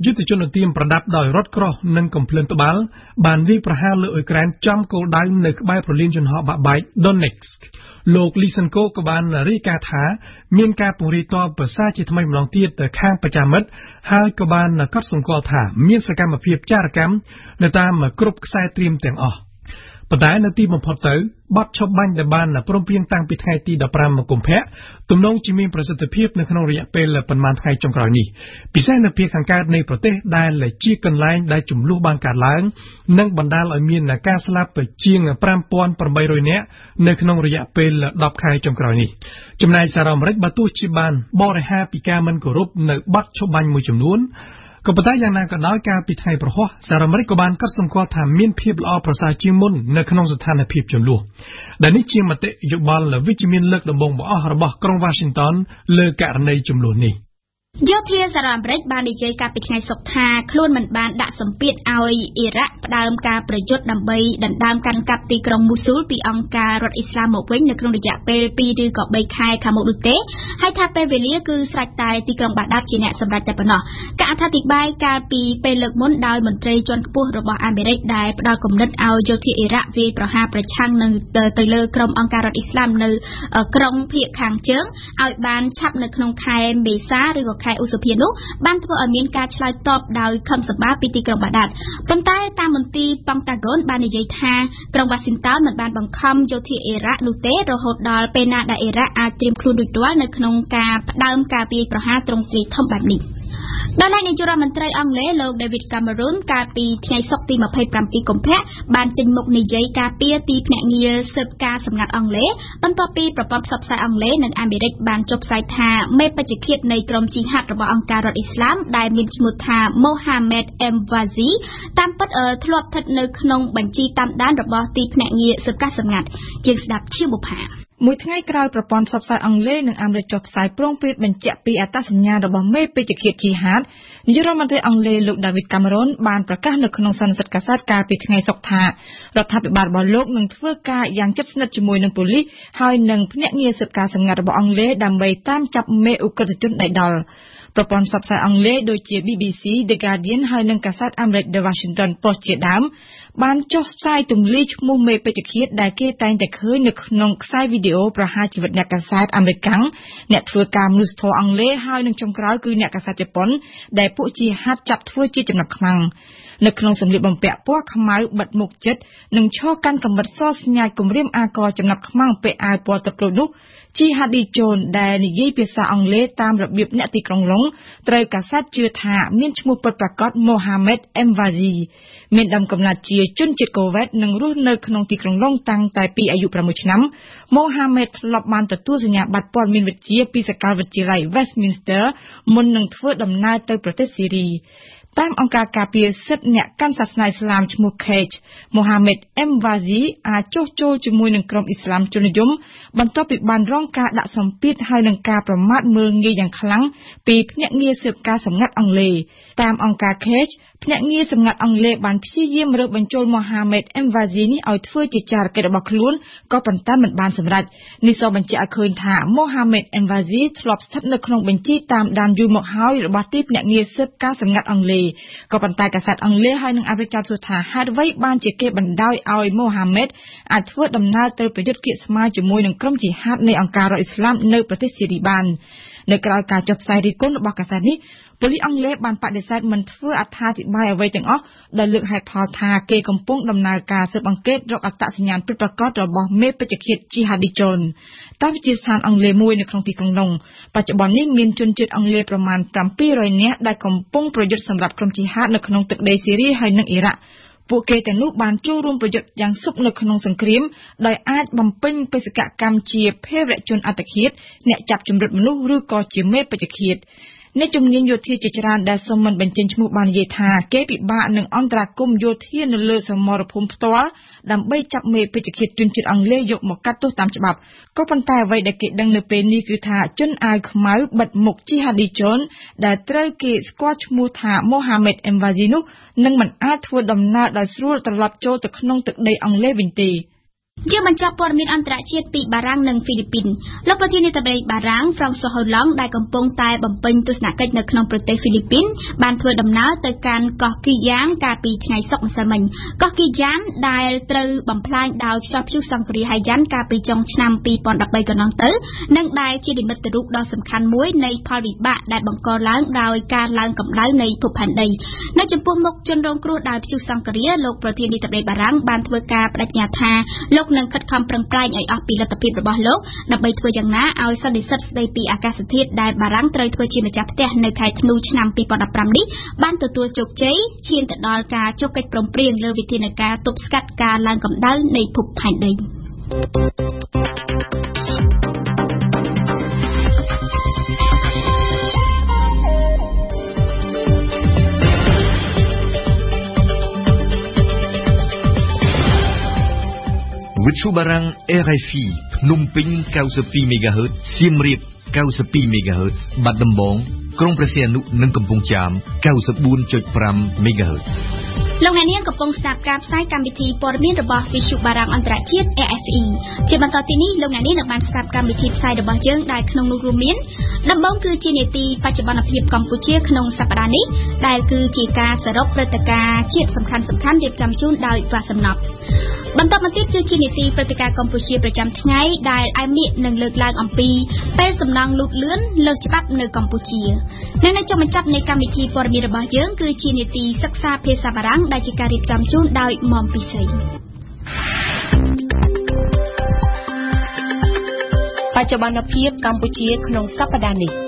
យុទ្ធជនទាមប្រដាប់ដោយរថក្រោះនិងកំភ្លើងត្បាល់បានវាយប្រហារលើអ៊ុយក្រែនចំគោលដៅនៅក្បែរប្រលានយន្តហោះបាក់បែក Donetsk លោក Lysenko ក៏បានរាយការណ៍ថាមានការពង្រាយទ័ពប្រសាជាថ្មីម្ដងទៀតទៅខាងប្រចាំមិត្តហើយក៏បានកត់សម្គាល់ថាមានសកម្មភាពចារកម្មនៅតាមគ្រប់ខ្សែត្រៀមទាំងអស់ប៉ុន្តែនៅទីបំផុតទៅបទឈប់បាញ់ដែលបានព្រមព្រៀងតាំងពីថ្ងៃទីដប់ប្រាំកុម្ភៈទំនងជាមានប្រសិទ្ធភាពនៅក្នុងរយៈពេលប៉ុន្មានថ្ងៃចុងក្រោយនេះពិសេសនៅភាគខាងកើតនៃប្រទេសដែលជាកន្លែងដែលចំនួនបានកើតឡើងនិងបណ្ដាលឲ្យមានការស្លាប់ជាង five thousand eight hundred នាក់នៅក្នុងរយៈពេលtenខែចុងក្រោយនេះចំណែកសហរដ្ឋអាមេរិកបើទោះជាបានបរិហារពីការមិនគោរពនៅបទឈប់បាញ់មួយចំនួនក៏ប៉ុន្តែយ៉ាងណាក៏ដោយការពីថ្ងៃប្រហោះសហរដ្ឋអាមេរិកក៏បានកត់សម្គាល់ថាមានភាពល្អប្រសើរជាងមុននៅក្នុងស្ថានភាពចំនួនដែលនេះជាមតិយោបល់វិជ្ជមានលើកដំបូងបង្អស់របស់ក្រុង Washington លើករណីចំនួននេះយោធាសហរដ្ឋអាមេរិកបាននិយាយកាលពីថ្ងៃសុក្រថាខ្លួនមិនបានដាក់សម្ពាធឲ្យអ៊ីរ៉ាក់ផ្ដើមការប្រយុទ្ធដើម្បីដណ្ដើមកាន់កាប់ទីក្រុងមូស៊ូលពីអង្គការរដ្ឋអ៊ីស្លាមមកវិញនៅក្នុងរយៈពេលtwoឬក៏threeខែខាងមុខនោះទេហើយថាពេលវេលាគឺស្រេចតែទីក្រុងបាដាតជាអ្នកសម្រេចតែប៉ុណ្ណោះការអត្ថាធិប្បាយកាលពីពេលលើកមុនដោយមន្ត្រីជាន់ខ្ពស់របស់អាមេរិកដែលផ្ដល់គំនិតឲ្យយោធាអ៊ីរ៉ាក់វាយប្រហារប្រឆាំងនឹងទៅលើក្រុមអង្គការរដ្ឋអ៊ីស្លាមនៅក្រុងភាគខាងជើងឲ្យបានឆាប់នៅក្នុងខែមេសាឬក៏ខែឧសភានោះបានធ្វើឲ្យមានការឆ្លើយតបដោយខឹងសម្បារពីទីក្រុងបាដាតប៉ុន្តែតាមមន្ទីរប៉ង់តាហ្គនបាននិយាយថាក្រុងវ៉ាស៊ីនតោនមិនបានបង្ខំយោធាអ៊ីរ៉ាក់នោះទេរហូតដល់ពេលណាដែលអ៊ីរ៉ាក់អាចត្រៀមខ្លួនរួចរាល់នៅក្នុងការផ្ដើមការវាយប្រហារទ្រង់ទ្រាយធំបែបនេះដោយឡែកនាយករដ្ឋមន្ត្រីអង់គ្លេសលោក David Cameron កាលពីថ្ងៃសុក្រទីtwenty-sevenកុម្ភៈបានចេញមុខនិយាយការពារទីភ្នាក់ងារស៊ើបការសម្ងាត់អង់គ្លេសបន្ទាប់ពីប្រព័ន្ធផ្សព្វផ្សាយអង់គ្លេសនិងអាមេរិកបានចុះផ្សាយថាមេបច្ចេកឃាតនៃក្រុមជីហាតរបស់អង្គការរដ្ឋអ៊ីស្លាមដែលមានឈ្មោះថា Mohammed Emwazi តាមពិតធ្លាប់ស្ថិតនៅក្នុងបញ្ជីតាមដានរបស់ទីភ្នាក់ងារស៊ើបការសម្ងាត់ជាងស្ដាប់ជាបុប្ផាមួយថ្ងៃក្រោយប្រព័ន្ធផ្សព្វផ្សាយអង់គ្លេសនិងអាមេរិកចុះផ្សាយព្រមព្រៀងបញ្ជាក់ពីអត្តសញ្ញាណរបស់មេពេជ្ជឃាតជីហាតនាយករដ្ឋមន្ត្រីអង់គ្លេសលោក David Cameron បានប្រកាសនៅក្នុងសន្និសីទកាសែតកាលពីថ្ងៃសុក្រថារដ្ឋាភិបាលរបស់លោកនឹងធ្វើការយ៉ាងជិតស្និទ្ធជាមួយនឹងប៉ូលីសហើយនិងភ្នាក់ងារស៊ើបការសម្ងាត់របស់អង់គ្លេសដើម្បីតាមចាប់មេឧក្រិដ្ឋជនដៃដល់ប្រព័ន្ធផ្សព្វផ្សាយអង់គ្លេសដូចជា B B C, The Guardian ហើយនិងកាសែតអាមេរិក The Washington Post ជាដើមបានចុះផ្សាយទម្លាយឈ្មោះមេពេជ្ជឃាតដែលគេតែងតែឃើញនៅក្នុងខ្សែវីដេអូប្រហារជីវិតអ្នកកាសែតអាមេរិកអ្នកធ្វើការមនុស្សធម៌អង់គ្លេសហើយនិងចុងក្រោយគឺអ្នកកាសែតជប៉ុនដែលពួកជាហាត់ចាប់ធ្វើជាចំណាប់ខ្មាំងនៅក្នុងសម្លៀកបំពាក់ពណ៌ខ្មៅបិទមុខជិតនិងឈរកាន់កាំបិតសស្ញាចគម្រាមអាករចំណាប់ខ្មាំងពាក់អាវពណ៌ទឹកក្រូចនោះជីហាឌីជូនដែលនិយាយភាសាអង់គ្លេសតាមរបៀបអ្នកទីក្រុងឡុងត្រូវកាសែតជឿថាមានឈ្មោះពិតប្រាកដ Mohammed Emwazi មានដើមកំណើតជាជនជាតិកូវេតនិងរស់នៅក្នុងទីក្រុងឡុងតាំងតែពីអាយុsixឆ្នាំ Mohammed ធ្លាប់បានទទួលសញ្ញាបត្រព័ត៌មានវិទ្យាពីសាកលវិទ្យាល័យ Westminster មុននឹងធ្វើដំណើរទៅប្រទេសស៊ីរីតាមអង្គការការពារសិទ្ធិអ្នកកាន់សាសនាឥស្លាមឈ្មោះ Cage Mohammed Emwazi អាចចុះចូលជាមួយនឹងក្រុមអ៊ីស្លាមជននិយមបន្ទាប់ពីបានរងការដាក់សម្ពាធហើយនឹងការប្រមាថមើលងាយយ៉ាងខ្លាំងពីភ្នាក់ងារស៊ើបការសម្ងាត់អង់គ្លេសតាមអង្គការ Cage ភ្នាក់ងារសម្ងាត់អង់គ្លេសបានព្យាយាមរើបញ្ចូល Mohammed Emwazi នេះឲ្យធ្វើជាចារកិច្ចរបស់ខ្លួនក៏ប៉ុន្តែមិនបានសម្រេចនេះសបញ្ជាក់ឲ្យឃើញថា Mohammed Emwazi ធ្លាប់ស្ថិតនៅក្នុងបញ្ជីតាមដានយូរមកហើយរបស់ទីភ្នាក់ងារស៊ើបការសម្ងាត់អង់គ្លេសក៏ប៉ុន្តែកាសែតអង់គ្លេសហើយនិងអាមេរិកចោទសួរថាហេតុអ្វីបានជាគេបណ្ដោយឲ្យ Mohammed អាចធ្វើដំណើរទៅប្រយុទ្ធគៀកស្មារជាមួយនឹងក្រុមជីហាតនៃអង្គការរដ្ឋអ៊ីស្លាមនៅប្រទេសស៊ីរីបាននៅក្រៅការចុះផ្សាយរិះគន់របស់កាសែតនេះប៉ូលីសអង់គ្លេសបានបដិសេធមិនធ្វើអត្ថាធិប្បាយអ្វីទាំងអស់ដោយលើកហេតុផលថាគេកំពុងដំណើរការស៊ើបអង្កេតរកអត្តសញ្ញាណពិតប្រាកដរបស់មេពេជ្ជឃាតជីហាឌីជូនតាមវិទ្យាស្ថានអង់គ្លេសមួយនៅក្នុងទីក្រុងឡុងបច្ចុប្បន្ននេះមានជនជាតិអង់គ្លេសប្រមាណseven hundredនាក់ដែលកំពុងប្រយុទ្ធសម្រាប់ក្រុមជីហាតនៅក្នុងទឹកដីស៊ីរីហើយនិងអ៊ីរ៉ាក់ពួកគេទាំងនោះបានចូលរួមប្រយុទ្ធយ៉ាងសុខនៅក្នុងសង្គ្រាមដោយអាចបំពេញបេសកកម្មជាភេរវជនអត្តឃាតអ្នកចាប់ជំរិតមនុស្សឬក៏ជាមេពេជ្ជឃាតអ្នកជំនាញយោធាជាច្រើនដែលសូមមិនបញ្ចេញឈ្មោះបាននិយាយថាគេពិបាកនឹងអន្តរាគមន៍យោធានៅលើសមរភូមិផ្ទាល់ដើម្បីចាប់មេពេជ្ជឃាតជនជាតិអង់គ្លេសយកមកកាត់ទោសតាមច្បាប់ក៏ប៉ុន្តែអ្វីដែលគេដឹងនៅពេលនេះគឺថាជនអាវខ្មៅបិទមុខជីហាឌីជូនដែលត្រូវគេស្គាល់ឈ្មោះថា Mohammed Emwazi នោះនឹងមិនអាចធ្វើដំណើរដោយស្រួលត្រឡប់ចូលទៅក្នុងទឹកដីអង់គ្លេសវិញទេជាបញ្ចប់ព័ត៌មានអន្តរជាតិពីបារាំងនិងហ្វីលីពីនលោកប្រធានាធិបតីបារាំង François Hollande ដែលកំពុងតែបំពេញទស្សនកិច្ចនៅក្នុងប្រទេសហ្វីលីពីនបានធ្វើដំណើរទៅកាន់កោះគីយ៉ាងកាលពីថ្ងៃសុក្រម្សិលមិញកោះគីយ៉ាងដែលត្រូវបំផ្លាញដោយខ្យល់ព្យុះសង្ឃរាហៃយ៉ានកាលពីចុងឆ្នាំពីរពាន់ដប់បីកន្លងទៅនិងដែលជានិមិត្តរូបដ៏សំខាន់មួយនៃផលវិបាកដែលបង្កឡើងដោយការឡើងកម្ដៅនៃភពផែនដីនៅចំពោះមុខជនរងគ្រោះដោយព្យុះសង្ឃរាលោកប្រធានាធិបតីបារាំងបានធ្វើការបដិញ្ញាថាលោកនឹងខិតខំប្រឹងប្រែងឲ្យអស់ពីលទ្ធភាពរបស់លោកដើម្បីធ្វើយ៉ាងណាឲ្យសន្និសីទស្ដីពីអាកាសធាតុដែលបារាំងត្រូវធ្វើជាម្ចាស់ផ្ទះនៅខែធ្នូឆ្នាំពីរពាន់ដប់ប្រាំនេះបានទទួលជោគជ័យឈានទៅដល់ការចុះកិច្ចព្រមព្រៀងលើវិធានការទប់ស្កាត់ការឡើងកម្ដៅនៃភពផែនដីវិទ្យុបារាំង R F I ភ្នំពេញ ninety-two megahertz សៀមរាប ninety-two megahertz បាត់ដំបងក្រុងព្រះសីហនុនិងកំពង់ចាម ninety-four point five megahertz លោកអ្នកនាងកំពុងស្ដាប់ការផ្សាយកម្មវិធីព័ត៌មានរបស់វិទ្យុបារាំងអន្តរជាតិ R F I ជាបន្តទីនេះលោកអ្នកនាងនឹងបានស្ដាប់កម្មវិធីផ្សាយរបស់យើងដែលក្នុងនោះរួមមានដំបូងគឺជានីតិបច្ចុប្បន្នភាពកម្ពុជាក្នុងសប្តាហ៍នេះដែលគឺជាការសរុបព្រឹត្តិការណ៍ជាតិសំខាន់ៗរៀបចំជូនដោយវ៉ាសំណប់បន្តមកទៀតគឺជានីតិព្រឹត្តិការណ៍កម្ពុជាប្រចាំថ្ងៃដែលឯមៀកនឹងលើកឡើងអំពីពេលសំណង់លូតលឿនលើសច្បាប់នៅកម្ពុជានិងនៅចុងបញ្ចប់នៃកម្មវិធីព័ត៌មានរបស់យើងគឺជានីតិសិក្សាភាសាបារាំងដែលជាការរៀបចំជូនដោយមុំពិសីបច្ចុប្បន្នភាពកម្ពុជាក្នុងសប្តាហ៍នេះ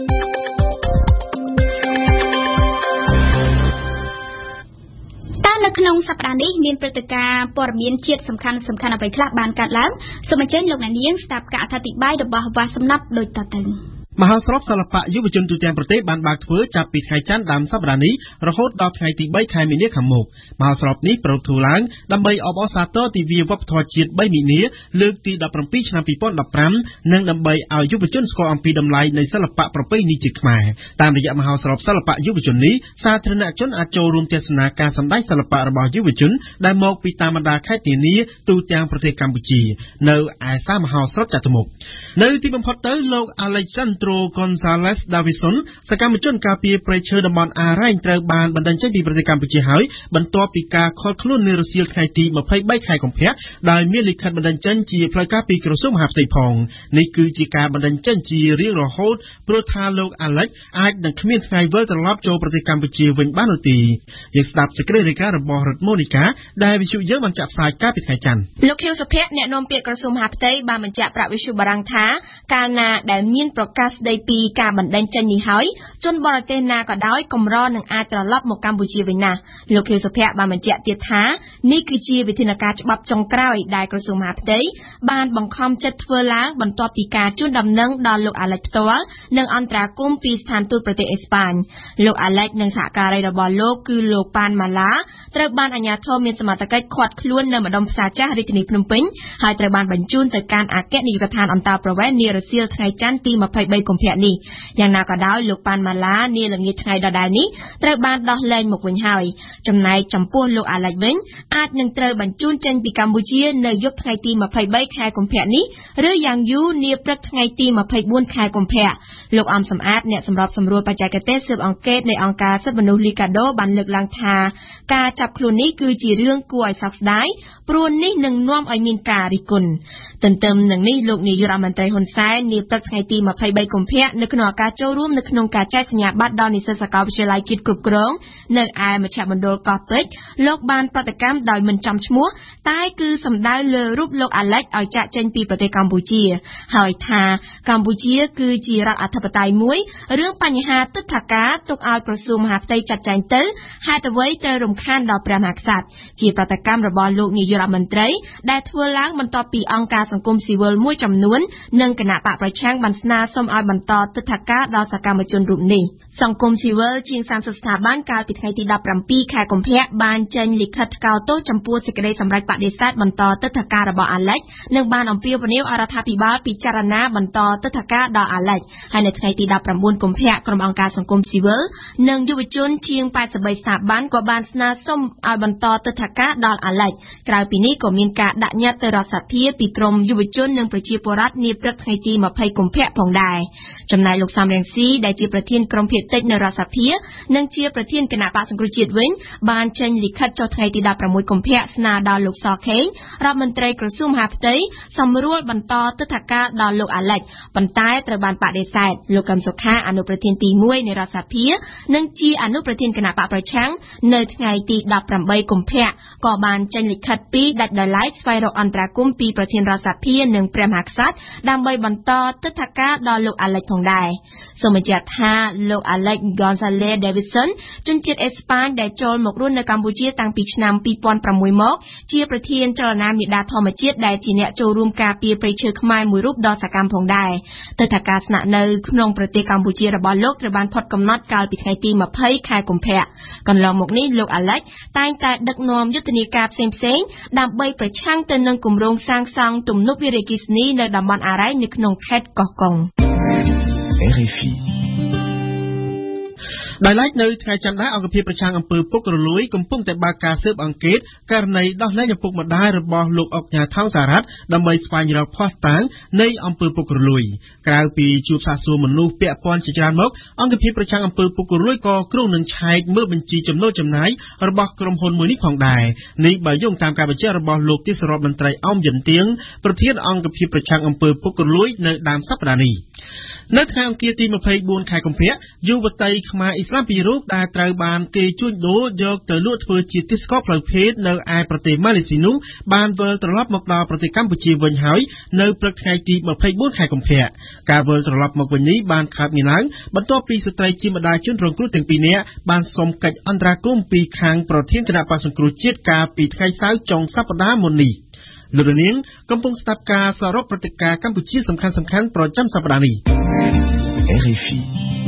នៅក្នុងសប្តាហ៍នេះមានព្រឹត្តិការណ៍ព័ត៌មានជាតិសំខាន់សំខាន់អ្វីខ្លះបានកើតឡើងសូមអញ្ជើញលោកអ្នកនាងស្ដាប់ការអធិប្បាយរបស់វ៉ាសំណាប់ដូចតទៅមហោស្រពសិល្បៈយុវជនទូទាំងប្រទេសបានបើកធ្វើចាប់ពីថ្ងៃច័ន្ទដើមសប្តាហ៍នេះរហូតដល់ថ្ងៃទី3ខែមីនាខាងមុខមហោស្រពនេះប្រពៃឡើងដើម្បីអបអរសាទរទិវាវប្បធម៌ជាតិ3មីនាលើកទី17ឆ្នាំពីរពាន់ដប់ប្រាំនិងដើម្បីឲ្យយុវជនស្គាល់អំពីតម្លៃនៃសិល្បៈប្រពៃណីជាតិខ្មែរតាមរយៈមហោស្រពសិល្បៈយុវជននេះសាធារណជនអាចចូលរួមទស្សនាការសម្ដែងសិល្បៈរបស់យុវជនដែលមកពីតាមបណ្ដាខេត្តនានាទូទាំងប្រទេសកម្ពុជានៅឯសាលមហោស្រពចតុមុខនៅទីបំផុតទៅលោក Alexandro Gonzalez Davison សកម្មជនការពារព្រៃឈើតំបន់អារ៉ែងត្រូវបានបណ្តេញចេញពីប្រទេសកម្ពុជាហើយបន្ទាប់ពីការខកខ្លួននៅរសៀលថ្ងៃទី23ខែកុម្ភៈដោយមានលិខិតបណ្តេញចេញជាផ្លូវការពីក្រសួងមហាផ្ទៃផងនេះគឺជាការបណ្តេញចេញជារៀងរហូតព្រោះថាលោក Alex អាចនឹងគ្មានថ្ងៃវិលត្រឡប់ចូលប្រទេសកម្ពុជាវិញបាននោះទេយើងស្ដាប់សេចក្តីរាយការណ៍របស់រដ្ឋមូនីកាដែលវិទ្យុយើងបានចាក់ផ្សាយកាលពីថ្ងៃច័ន្ទលោកខៀវសុភ័ក្រអ្នកនាំពាក្យក្រសួងមហាផ្ទៃបានបញ្ជាក់ប្រាប់វិទ្យុបារាំងថាកាលណាដែលមានប្រកាសស្ដីពីការបណ្តេញចេញនេះហើយជនបរទេសណាក៏ដោយកម្រនឹងអាចត្រឡប់មកកម្ពុជាវិញណាលោកខៀវសុភ័ក្របានបញ្ជាក់ទៀតថានេះគឺជាវិធានការច្បាប់ចុងក្រោយដែលក្រសួងមហាផ្ទៃបានបង្ខំចិត្តធ្វើឡើងបន្ទាប់ពីការជូនដំណឹងដល់លោក Alex ផ្ទាល់និងអន្តរាគមន៍ពីស្ថានទូតប្រទេសអេស្ប៉ាញលោក Alex និងសហការីរបស់លោកគឺលោកប៉ានម៉ាឡាត្រូវបានអាជ្ញាធរមានសមត្ថកិច្ចឃាត់ខ្លួននៅម្ដុំផ្សារចាស់រាជធានីភ្នំពេញហើយត្រូវបានបញ្ជូនទៅកាន់អគ្គនាយកដ្ឋានអន្តរប្រវេសន៍នារសៀលថ្ងៃច័ន្ទទី23កុម្ភៈនេះយ៉ាងណាក៏ដោយលោកប៉ាន់ម៉ាឡានាល្ងាចថ្ងៃដដែលនេះត្រូវបានដោះលែងមកវិញហើយចំណែកចំពោះលោក Alex វិញអាចនឹងត្រូវបញ្ជូនចេញពីកម្ពុជានៅយប់ថ្ងៃទី23ខែកុម្ភៈនេះឬយ៉ាងយូរនាព្រឹកថ្ងៃទី24ខែកុម្ភៈលោកអំសំអាតអ្នកសម្របសម្រួលបច្ចេកទេសស៊ើបអង្កេតនៃអង្គការសិទ្ធិមនុស្សលីកាដូបានលើកឡើងថាការចាប់ខ្លួននេះគឺជារឿងគួរឲ្យសោកស្ដាយព្រោះនេះនឹងនាំឲ្យមានការរិះគន់ទន្ទឹមនឹងនេះលោកនាយករដ្ឋមន្ត្រីហ៊ុនសែននាព្រឹកថ្ងៃទី23កុម្ភៈនៅក្នុងឱកាសចូលរួមនៅក្នុងការចែកសញ្ញាបត្រដល់និស្សិតសាកលវិទ្យាល័យជាតិគ្រប់គ្រងនៅឯមជ្ឈមណ្ឌលកោះពេជ្រលោកបានប្រតិកម្មដោយមិនចំឈ្មោះតែគឺសំដៅលើរូបលោក Alex ឲ្យចាក់ចេញពីប្រទេសកម្ពុជាហើយថាកម្ពុជាគឺជារដ្ឋអធិបតេយ្យមួយរឿងបញ្ហាទិដ្ឋាការទុកឲ្យក្រសួងមហាផ្ទៃចាត់ចែងទៅហេតុអ្វីត្រូវរំខានដល់ព្រះមហាក្សត្រជាប្រតិកម្មរបស់លោកនាយករដ្ឋមន្ត្រីដែលធ្វើឡើងបន្ទាប់ពីអង្គការសង្គមស៊ីវិលមួយចំនួននិងគណៈបកប្រឆាំងបានស្នើសុំឲ្យឲ្យបន្តទិដ្ឋាការដល់សកម្មជនរូបនេះសង្គមស៊ីវិលជាងសាមសិបស្ថាប័នកាលពីថ្ងៃទីដប់ប្រាំពីរខែកុម្ភៈបានចេញលិខិតថ្កោលទោសចំពោះសេចក្តីសម្រេចបដិសេធបន្តទិដ្ឋាការរបស់អាឡិចនិងបានអំពាវនាវឲ្យរដ្ឋាភិបាលពិចារណាបន្តទិដ្ឋាការដល់អាឡិចហើយនៅថ្ងៃទីដប់ប្រាំបួនកុម្ភៈក្រុមអង្គការសង្គមស៊ីវិលនិងយុវជនជាងแปดสิบបីស្ថាប័នក៏បានស្នើសុំឲ្យបន្តទិដ្ឋាការដល់អាឡិចក្រៅពីនេះក៏មានការដាក់ញត្តិទៅរដ្ឋសភាពីក្រមយុវជននិងប្រជាពលរដ្ឋនាព្រឹកថ្ងៃទីยี่สิบកុម្ភៈផងដែរចំណែកលោកសំរងស៊ីដែលជាប្រធានក្រុមភាគតិចនៅរដ្ឋសភានិងជាប្រធានគណៈបក្សសង្គ្រោះជាតិវិញបានចេញលិខិតចុះថ្ងៃទីដប់ប្រាំមួយកុម្ភៈស្នើដល់លោកសខេងរដ្ឋមន្ត្រីក្រសួងមហាផ្ទៃសម្រួលបន្តទិដ្ឋាការដល់លោកអាឡិចប៉ុន្តែត្រូវបានបដិសេធលោកកឹមសុខាអនុប្រធានទីមួយនៃរដ្ឋសភានិងជាអនុប្រធានគណៈបកប្រឆាំងនៅថ្ងៃទីដប់ប្រាំបីកុម្ភៈក៏បានចេញលិខិតពីដាច់ដោយឡែកស្វែងរកអន្តរាគមន៍ពីប្រធានរដ្ឋសភានិងព្រះមហាក្សត្រដើម្បីបន្តទិដ្ឋាការដល់លោកអាឡិចផងដែរសូមបញ្ជាក់ថាលោក Alex Gonzalez Davidson ជនជាតិអេស្ប៉ាញដែលចូលមករស់នៅកម្ពុជាតាំងពីឆ្នាំពីរពាន់ប្រាំមួយមកជាប្រធានចលនាមេដាធម្មជាតិដែលជាអ្នកចូលរួមការពារព្រៃឈើខ្មែរមួយរូបដ៏សកម្មផងដែរទិដ្ឋាការស្នាក់នៅក្នុងប្រទេសកម្ពុជារបស់លោកត្រូវបានផុតកំណត់កាលពីថ្ងៃទីยี่สิบខែកុម្ភៈកន្លងមកនេះលោក Alex តែងតែដឹកនាំយុទ្ធនាការផ្សេងៗដើម្បីប្រឆាំងទៅនឹងគម្រោងសាងសង់ទំនប់វារីអគ្គិសនីនៅតំបន់អារ៉ៃនៅក្នុងខេត្តកោះកុង R F I ដោយឡែកនៅថ្ងៃច័ន្ទដែរអង្គភាពប្រឆាំងអំពើពុករលួយកំពុងតែបើកការស៊ើបអង្កេតករណីដោះលែងឪពុកម្ដាយរបស់លោកអុកញ៉ាថោងសារ៉ាត់ដើម្បីស្វែងរកភស្តុតាងនៃអំពើពុករលួយក្រៅពីជួបសាកសួរមនុស្សពាក់ព័ន្ធជាច្រើនមកអង្គភាពប្រឆាំងអំពើពុករលួយក៏គ្រោងនឹងឆែកមើលបញ្ជីចំណូលចំណាយរបស់ក្រុមហ៊ុនមួយនេះផងដែរនេះបើយោងតាមការបញ្ជាក់របស់លោកទេសរដ្ឋមន្ត្រីអោមយិនទៀងប្រធានអង្គភាពប្រឆាំងអំពើពុករលួយនៅដើមសប្តាហ៍នេះនៅថ្ងៃអង្គារទីยี่สิบ四ខែកុម្ភៈយុវតីខ្មែរអ៊ីស្លាមពីររូបដែលត្រូវបានគេជួញដូរយកទៅលក់ធ្វើជាទេសកលផ្លូវភេទនៅឯប្រទេសម៉ាឡេស៊ីនោះបានវិលត្រឡប់មកដល់ប្រទេសកម្ពុជាវិញហើយនៅព្រឹកថ្ងៃទីยี่สิบ四ខែកុម្ភៈការវិលត្រឡប់មកវិញនេះបានកើតមានឡើងបន្ទាប់ពីស្ត្រីជាម្ដាយជនរងគ្រោះទាំងពីរនាក់បានសុំកិច្ចអន្តរាគមន៍ពីខាងប្រធានគណៈបក្សសង្គ្រោះជាតិកាលពីថ្ងៃសៅរ៍ចុងសប្តាហ៍មុននេះលោកនាងកំពុងស្ដាប់ការសរុបព្រឹត្តិការណ៍កម្ពុជាសំខាន់ៗប្រចាំសប្តាហ៍នេះ R F I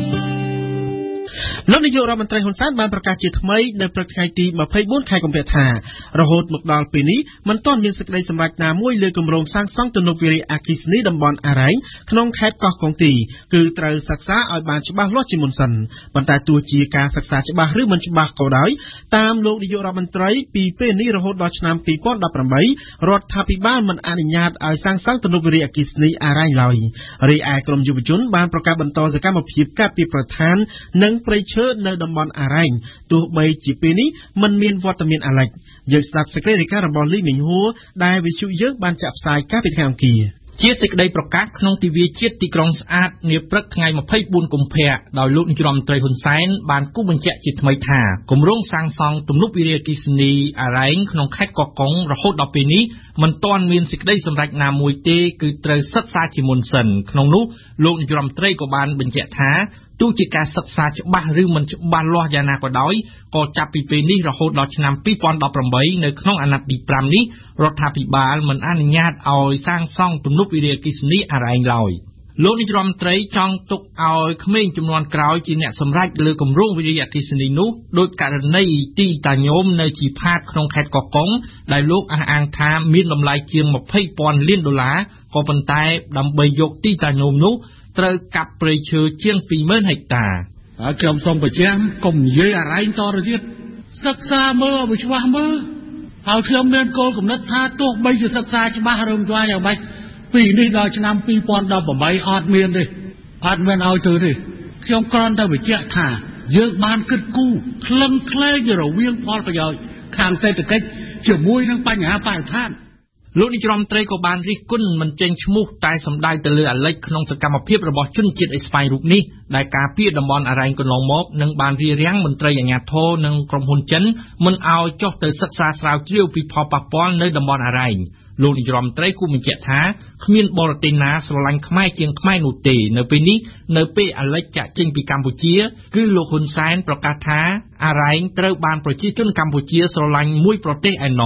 លោកនាយករដ្ឋមន្ត្រីហ៊ុនសែនបានប្រកាសជាថ្មីនៅព្រឹកថ្ងៃទីยี่สิบ四ខែកុម្ភៈថារហូតមកដល់ពេលនេះមិនទាន់មានសេចក្តីសម្រេចណាមួយលើគម្រោងសាងសង់ទំនប់វារីអគ្គិសនីតំបន់អារ៉ៃក្នុងខេត្តកោះកុងទីគឺត្រូវសិក្សាឲ្យបានច្បាស់លាស់ជាមុនសិនប៉ុន្តែទោះជាការសិក្សាច្បាស់ឬមិនច្បាស់ក៏ដោយតាមលោកនាយករដ្ឋមន្ត្រីពីពេលនេះរហូតដល់ឆ្នាំยี่สิบสิบแปดរដ្ឋាភិបាលមិនអនុញ្ញាតឲ្យសាងសង់ទំនប់វារីអគ្គិសនីអារ៉ៃឡើយរីឯក្រមយុវជនបានប្រកាសបន្តសកម្មភាពការពារប្រធាននិងព្រៃឈើនៅតំបន់អារ៉ែងទោះបីជាពេលនេះមិនមានវត្តមានអាឡិចយើងស្ដាប់សេចក្តីរាយការណ៍របស់លីមីងហួរដែលវិទ្យុយើងបានចាក់ផ្សាយកាលពីថ្ងៃអង្គារជាសេចក្តីប្រកាសក្នុងទិវាជាតិទីក្រុងស្អាតនាព្រឹកថ្ងៃยี่สิบ四កុម្ភៈដោយលោកនាយរដ្ឋមន្ត្រីហ៊ុនសែនបានគូបញ្ជាក់ជាថ្មីថាគម្រោងសាងសង់ទំនប់វារីអគ្គិសនីអារ៉ែងក្នុងខេត្តកោះកុងរហូតដល់ពេលនេះមិនទាន់មានសេចក្តីសម្រេចណាមួយទេគឺត្រូវសិក្សាជាមុនសិនក្នុងនោះលោកនាយរដ្ឋមន្ត្រីក៏បានបញ្ជាក់ថាទោះជាការសិក្សាច្បាស់ឬមិនច្បាស់លាស់យ៉ាងណាក៏ដោយក៏ចាប់ពីពេលនេះរហូតដល់ឆ្នាំยี่สิบสิบแปดនៅក្នុងអាណត្តិទីห้าនេះរដ្ឋាភិបាលមិនអនុញ្ញាតឲ្យសាងសង់ទំនប់វារីអគ្គិសនីអារ៉ែងឡើយលោកនាយរដ្ឋមន្ត្រីចង់ទុកឲ្យក្មេងជំនាន់ក្រោយជាអ្នកសម្រេចលើគម្រោងវារីអគ្គិសនីនោះដោយករណីទីតាញោមនៅជីផាតក្នុងខេត្តកោះកុងដែលលោកអះអាងថាមានតម្លៃជាងยี่สิบពាន់លានដុល្លារក៏ប៉ុន្តែដើម្បីយកទីតាញោមនោះត្រូវកាប់ព្រៃឈើជាងពីរម៉ឺនហិកតាហើយខ្ញុំសូមបញ្ជាក់កុំនិយាយអារ៉ែងតទៅទៀតសិក្សាមើលឲ្យច្បាស់មើលហើយខ្ញុំមានគោលគំនិតថាទោះបីជាសិក្សាច្បាស់ឬមិនច្បាស់យ៉ាងម៉េចពីនេះដល់ឆ្នាំยี่สิบสิบแปดអត់មានទេអត់មានឲ្យទៅទេខ្ញុំគ្រាន់តែបញ្ជាក់ថាយើងបានគិតគូរក្លឹងក្លែងរវាងផលប្រយោជន៍ខាងសេដ្ឋកិច្ចជាមួយនឹងបញ្ហាបរិស្ថានលោកនាយរដ្ឋមន្ត្រីក៏បានរិះគន់មិនចេញឈ្មោះតែសម្ដៅទៅលើអាឡិចក្នុងសកម្មភាពរបស់ជនជាតិអេស្ប៉ាញរូបនេះដែលការពារតំបន់អារ៉ែងកន្លងមកនិងបានរារាំងមន្ត្រីអាជ្ញាធរនិងក្រុមហ៊ុនចិនមិនឲ្យចុះទៅសិក្សាស្រាវជ្រាវពីផលប៉ះពាល់នៅតំបន់អារ៉ែងលោកនាយរដ្ឋមន្ត្រីគូបញ្ជាក់ថាគ្មានបរទេសណាស្រឡាញ់ខ្មែរជាងខ្មែរនោះទេនៅពេលនេះនៅពេលអាឡិចចាក់ចេញពីកម្ពុជាគឺលោកហ៊ុនសែនប្រកាសថាអារ៉ែងត្រូវបានប្រជាជនកម្ពុជាស្រឡាញ់មួយប្រទេសឯណោះ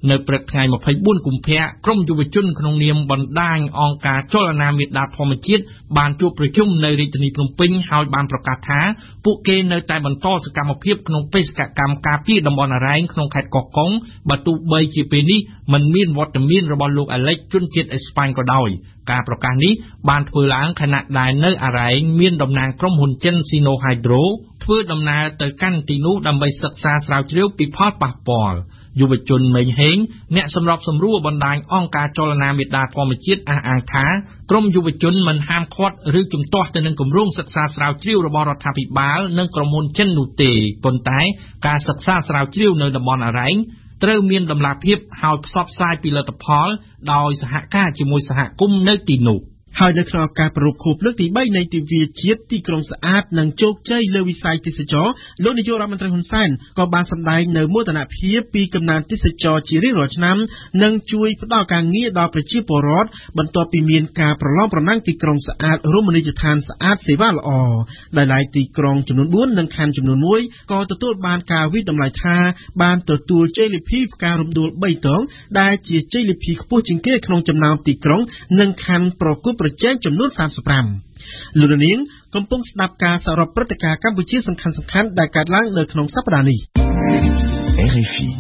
នៅព្រឹកថ្ងៃម្ភៃបួនកុម្ភៈក្រុមយុវជនក្នុងនាមបណ្ដាញអង្គការចលនាមេដាធម្មជាតិបានជួបប្រជុំនៅរាជធានីភ្នំពេញហើយបានប្រកាសថាពួកគេនៅតែបន្តសកម្មភាពក្នុងបេសកកម្មការពារតំបន់អរ៉ែងក្នុងខេត្តកោះកុងបើទោះបីជាពេលនេះមិនមានវត្តមានរបស់លោកអាឡិចជនជាតិអេស្ប៉ាញក៏ដោយការប្រកាសនេះបានធ្វើឡើងខណៈដែលនៅអរ៉ែងមានតំណាងក្រុមហ៊ុនចិន Sino Hydro ធ្វើដំណើរទៅកាន់ទីនោះដើម្បីសិក្សាស្រាវជ្រាវពីផលប៉ះពាល់យុវជនមេងហេងអ្នកសម្របសម្រួលបណ្ដាញអង្គការចលនាមេដាធម្មជាតិអះអាងថាក្រុមយុវជនមិនហាមឃាត់ឬជំទាស់ទៅនឹងគម្រោងសិក្សាស្រាវជ្រាវរបស់រដ្ឋាភិបាលនិងក្រុមហ៊ុនចិននោះទេប៉ុន្តែការសិក្សាស្រាវជ្រាវនៅតំបន់អរ៉ែងត្រូវមានដំណាភាពហើយផ្សព្វផ្សាយពីលទ្ធផលដោយសហការជាមួយសហគមន៍នៅទីនោះហើយនៅក្នុងការប្រពខួបលើកទីបីនៃទិវាជាតិទីក្រុងស្អាតនិងជោគជ័យលើវិស័យទេសចរលោកនាយករដ្ឋមន្ត្រីហ៊ុនសែនក៏បានសម្ដែងនៅមោទនភាពពីកំណើនទេសចរជារៀងរាល់ឆ្នាំនិងជួយផ្ដល់ការងារដល់ប្រជាពលរដ្ឋបន្ទាប់ពីមានការប្រឡងប្រណាំងទីក្រុងស្អាតរមណីយដ្ឋានស្អាតសេវាល្អដែលឡែកទីក្រុងចំនួនបួននិងខណ្ឌចំនួនមួយក៏ទទួលបានការវិតម្លៃថាបានទទួលជ័យលាភីផ្ការំដួលបីតងដែលជាជ័យលាភីខ្ពស់ជាងគេក្នុងចំណោមទីក្រុងនិងខណ្ឌប្រកួតប្រជែងចំនួនសាមសិបប្រាំលោកនាងកំពុងស្ដាប់ការសរុបព្រឹត្តិការណ៍កម្ពុជាសំខាន់ៗដែលកើតឡើងនៅក្នុងសប្តាហ៍នេះ R F I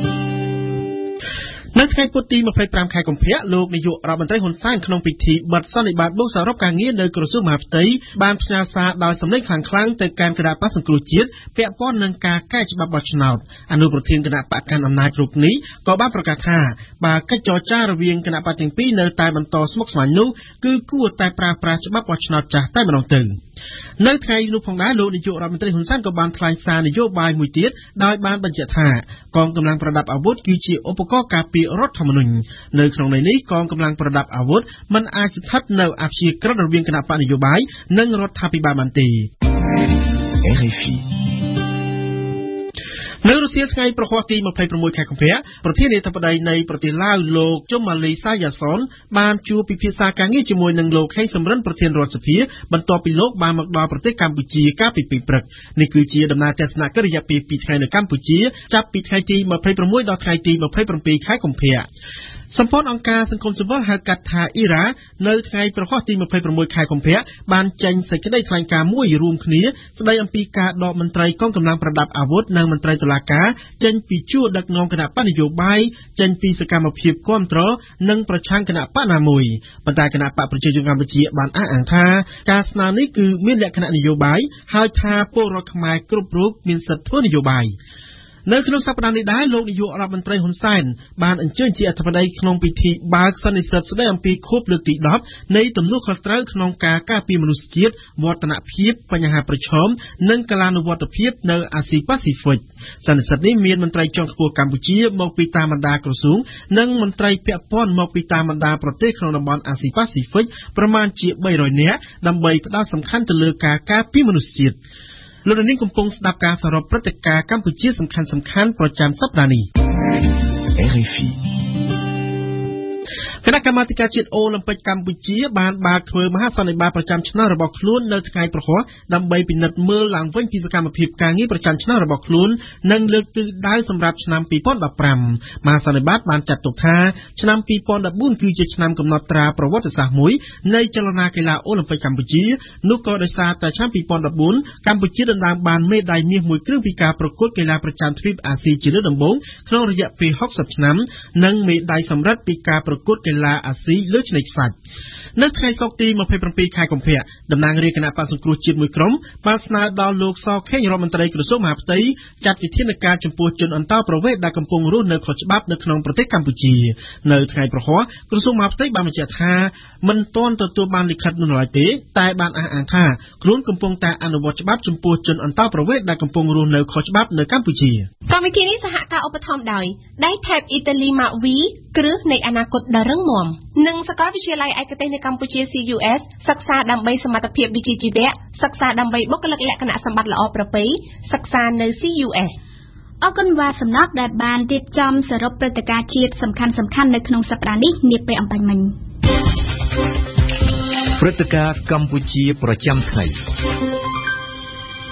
នៅថ្ងៃពុធទីម្ភៃប្រាំខែកុម្ភៈលោកនាយករដ្ឋមន្ត្រីហ៊ុនសែនក្នុងពិធីបិទសន្និបាតបូកសរុបការងារនៅក្រសួងមហាផ្ទៃបានផ្ញើសារដោយសម្លេងខ្លាំងៗទៅកាន់គណៈបក្សសង្គ្រោះជាតិពាក់ព័ន្ធនឹងការកែច្បាប់បោះឆ្នោតអនុប្រធានគណៈបកកាន់អំណាចរូបនេះក៏បានប្រកាសថាបើកិច្ចចរចារវាងគណៈបកទាំងពីរនៅតែបន្តស្មុគស្មាញនោះគឺគួរតែប្រើប្រាស់ច្បាប់បោះឆ្នោតចាស់តែម្ដងទៅនៅថ្ងៃនោះផងដែរលោកនាយករដ្ឋមន្ត្រីហ៊ុនសែនក៏បានថ្លែងសារនយោបាយមួយទៀតដោយបានបញ្ជាក់ថាកងកម្លាំងប្រដាប់អាវុធគឺជាឧបករណ៍ការពាររដ្ឋធម្មនុញ្ញនៅក្នុងន័យនេះកងកម្លាំងប្រដាប់អាវុធមិនអាចស្ថិតនៅអព្យាក្រឹតរវាងគណៈបកនយោបាយនិងរដ្ឋាភិបាលបានទេ R F I នៅរុស្ស៊ីថ្ងៃប្រហ័សទីម្ភៃប្រាំមួយខែកុម្ភៈប្រធានាធិបតីនៃប្រទេសឡាវលោកជុំម៉ាលីសាយ៉ាសុនបានជួបពិភាក្សាការងារជាមួយនឹងលោកហេងសំរិនប្រធានរដ្ឋសភាបន្ទាប់ពីលោកបានមកដល់ប្រទេសកម្ពុជាកាលពីពេលព្រឹកនេះគឺជាដំណើរទស្សនកិច្ចរយៈពេលពីរថ្ងៃនៅកម្ពុជាចាប់ពីថ្ងៃទីម្ភៃប្រាំមួយដល់ថ្ងៃទីម្ភៃប្រាំពីរខែកុម្ភៈសម្ព័ន្ធអង្គការសង្គមស៊ីវិលហៅកាត់ថាអ៊ីរ៉ានៅថ្ងៃប្រហ័សទីម្ភៃប្រាំមួយខែកុម្ភៈបានចេញសេចក្តីថ្លែងការណ៍មួយរួមគ្នាស្តីអំពីការដកមន្ត្រីកងកម្លាំងប្រដាប់អាវុធនិងមន្ត្រីតុលាការចេញពីជួរដឹកនាំគណៈបកនយោបាយចេញពីសកម្មភាពគាំទ្រនិងប្រឆាំងគណៈបកណាមួយប៉ុន្តែគណៈបកប្រជាជនកម្ពុជាបានអះអាងថាការស្នើនេះគឺមានលក្ខណៈនយោបាយហើយថាពលរដ្ឋខ្មែរគ្រប់រូបមានសិទ្ធិធ្វើនយោបាយនៅក្នុងសប្តាហ៍នេះដែរលោកនាយករដ្ឋមន្ត្រីហ៊ុនសែនបានអញ្ជើញជាអធិបតីក្នុងពិធីបើកសន្និសីទស្តីអំពីខួបលើកទីដប់នៃទំនួលខុសត្រូវក្នុងការការពារមនុស្សជាតិវឌ្ឍនភាពបញ្ហាប្រឈមនិងកលានុវត្តភាពនៅអាស៊ីប៉ាស៊ីហ្វិកសន្និសីទនេះមានមន្ត្រីជាន់ខ្ពស់កម្ពុជាមកពីតាមបណ្ដាក្រសួងនិងមន្ត្រីពាក់ព័ន្ធមកពីតាមបណ្ដាប្រទេសក្នុងតំបន់អាស៊ីប៉ាស៊ីហ្វិកប្រមាណជាបីរយនាក់ដើម្បីផ្ដោតសំខាន់ទៅលើការការពារមនុស្សជាតិលោកនាងកំពុងស្ដាប់ការសរុបព្រឹត្តិការណ៍កម្ពុជាសំខាន់ៗប្រចាំសប្តាហ៍នេះ R F I គណៈកម្មាធិការជាតិអូឡ িম্প ិកកម្ពុជាបានបើកធ្វើមហាសន្និបាតប្រចាំឆ្នាំរបស់ខ្លួននៅថ្ងៃប្រហ័សដើម្បីពិនិត្យមើលឡើងវិញពីសកម្មភាពការងារប្រចាំឆ្នាំរបស់ខ្លួននិងលើកទិសដៅសម្រាប់ឆ្នាំពីរពាន់ដប់ប្រាំមហាសន្និបាតបានចាត់ទុកថាឆ្នាំពីរពាន់ដប់បួនគឺជាឆ្នាំកំណត់ត្រាប្រវត្តិសាស្ត្រមួយនៃចលនាកីឡាអូឡ িম্প ិកកម្ពុជានោះក៏ដោយសារតែឆ្នាំពីរពាន់ដប់បួនកម្ពុជាដណ្ដើមបានមេដាយមាសមួយគ្រឿងពីការប្រកួតកីឡាប្រចាំទ្វីបអាស៊ីជាលើកដំបូងក្នុងរយៈពេលហុកសិបឆ្នាំនិងមេដាយសំរឹទ្ធពីការប្រកួតកីឡាអាស៊ីលើឆ្នេរខ្សាច់នៅថ្ងៃសុក្រទីម្ភៃប្រាំពីរខែកុម្ភៈតំណាងរាជគណៈបក្សសង្គ្រោះជាតិមួយក្រុមបានស្នើដល់លោកសខេងរដ្ឋមន្ត្រីក្រសួងមហាផ្ទៃចាត់វិធានការចំពោះជនអន្តោប្រវេសន៍ដែលកំពុងរស់នៅខុសច្បាប់នៅក្នុងប្រទេសកម្ពុជានៅថ្ងៃប្រហ័សក្រសួងមហាផ្ទៃបានបញ្ជាក់ថាមិនទាន់ទទួលបានលិខិតនោះឡើយទេតែបានអះអាងថាខ្លួនកំពុងតែអនុវត្តច្បាប់ចំពោះជនអន្តោប្រវេសន៍ដែលកំពុងរស់នៅខុសច្បាប់នៅកម្ពុជាកម្មវិធីនេះសហការឧបត្ថម្ភដោយដៃថេបអ៊ីតាលីម៉ាវីគ្រឹះនៃអនាគតដ៏រឹងមាំនិងសាកលវិទ្យាល័យឯកទេសនៅកម្ពុជា C U S សិក្សាដើម្បីសមត្ថភាពវិជ្ជាជីវៈសិក្សាដើម្បីបុគ្គលិកលក្ខណៈសម្បត្តិល្អប្រពៃសិក្សានៅ C U S អរគុណវ៉ាសំណប់ដែលបានរៀបចំសរុបព្រឹត្តិការណ៍ជាតិសំខាន់ៗនៅក្នុងសប្តាហ៍នេះនាពេលអំបញ្ញមិញព្រឹត្តិការណ៍កម្ពុជាប្រចាំថ្ងៃ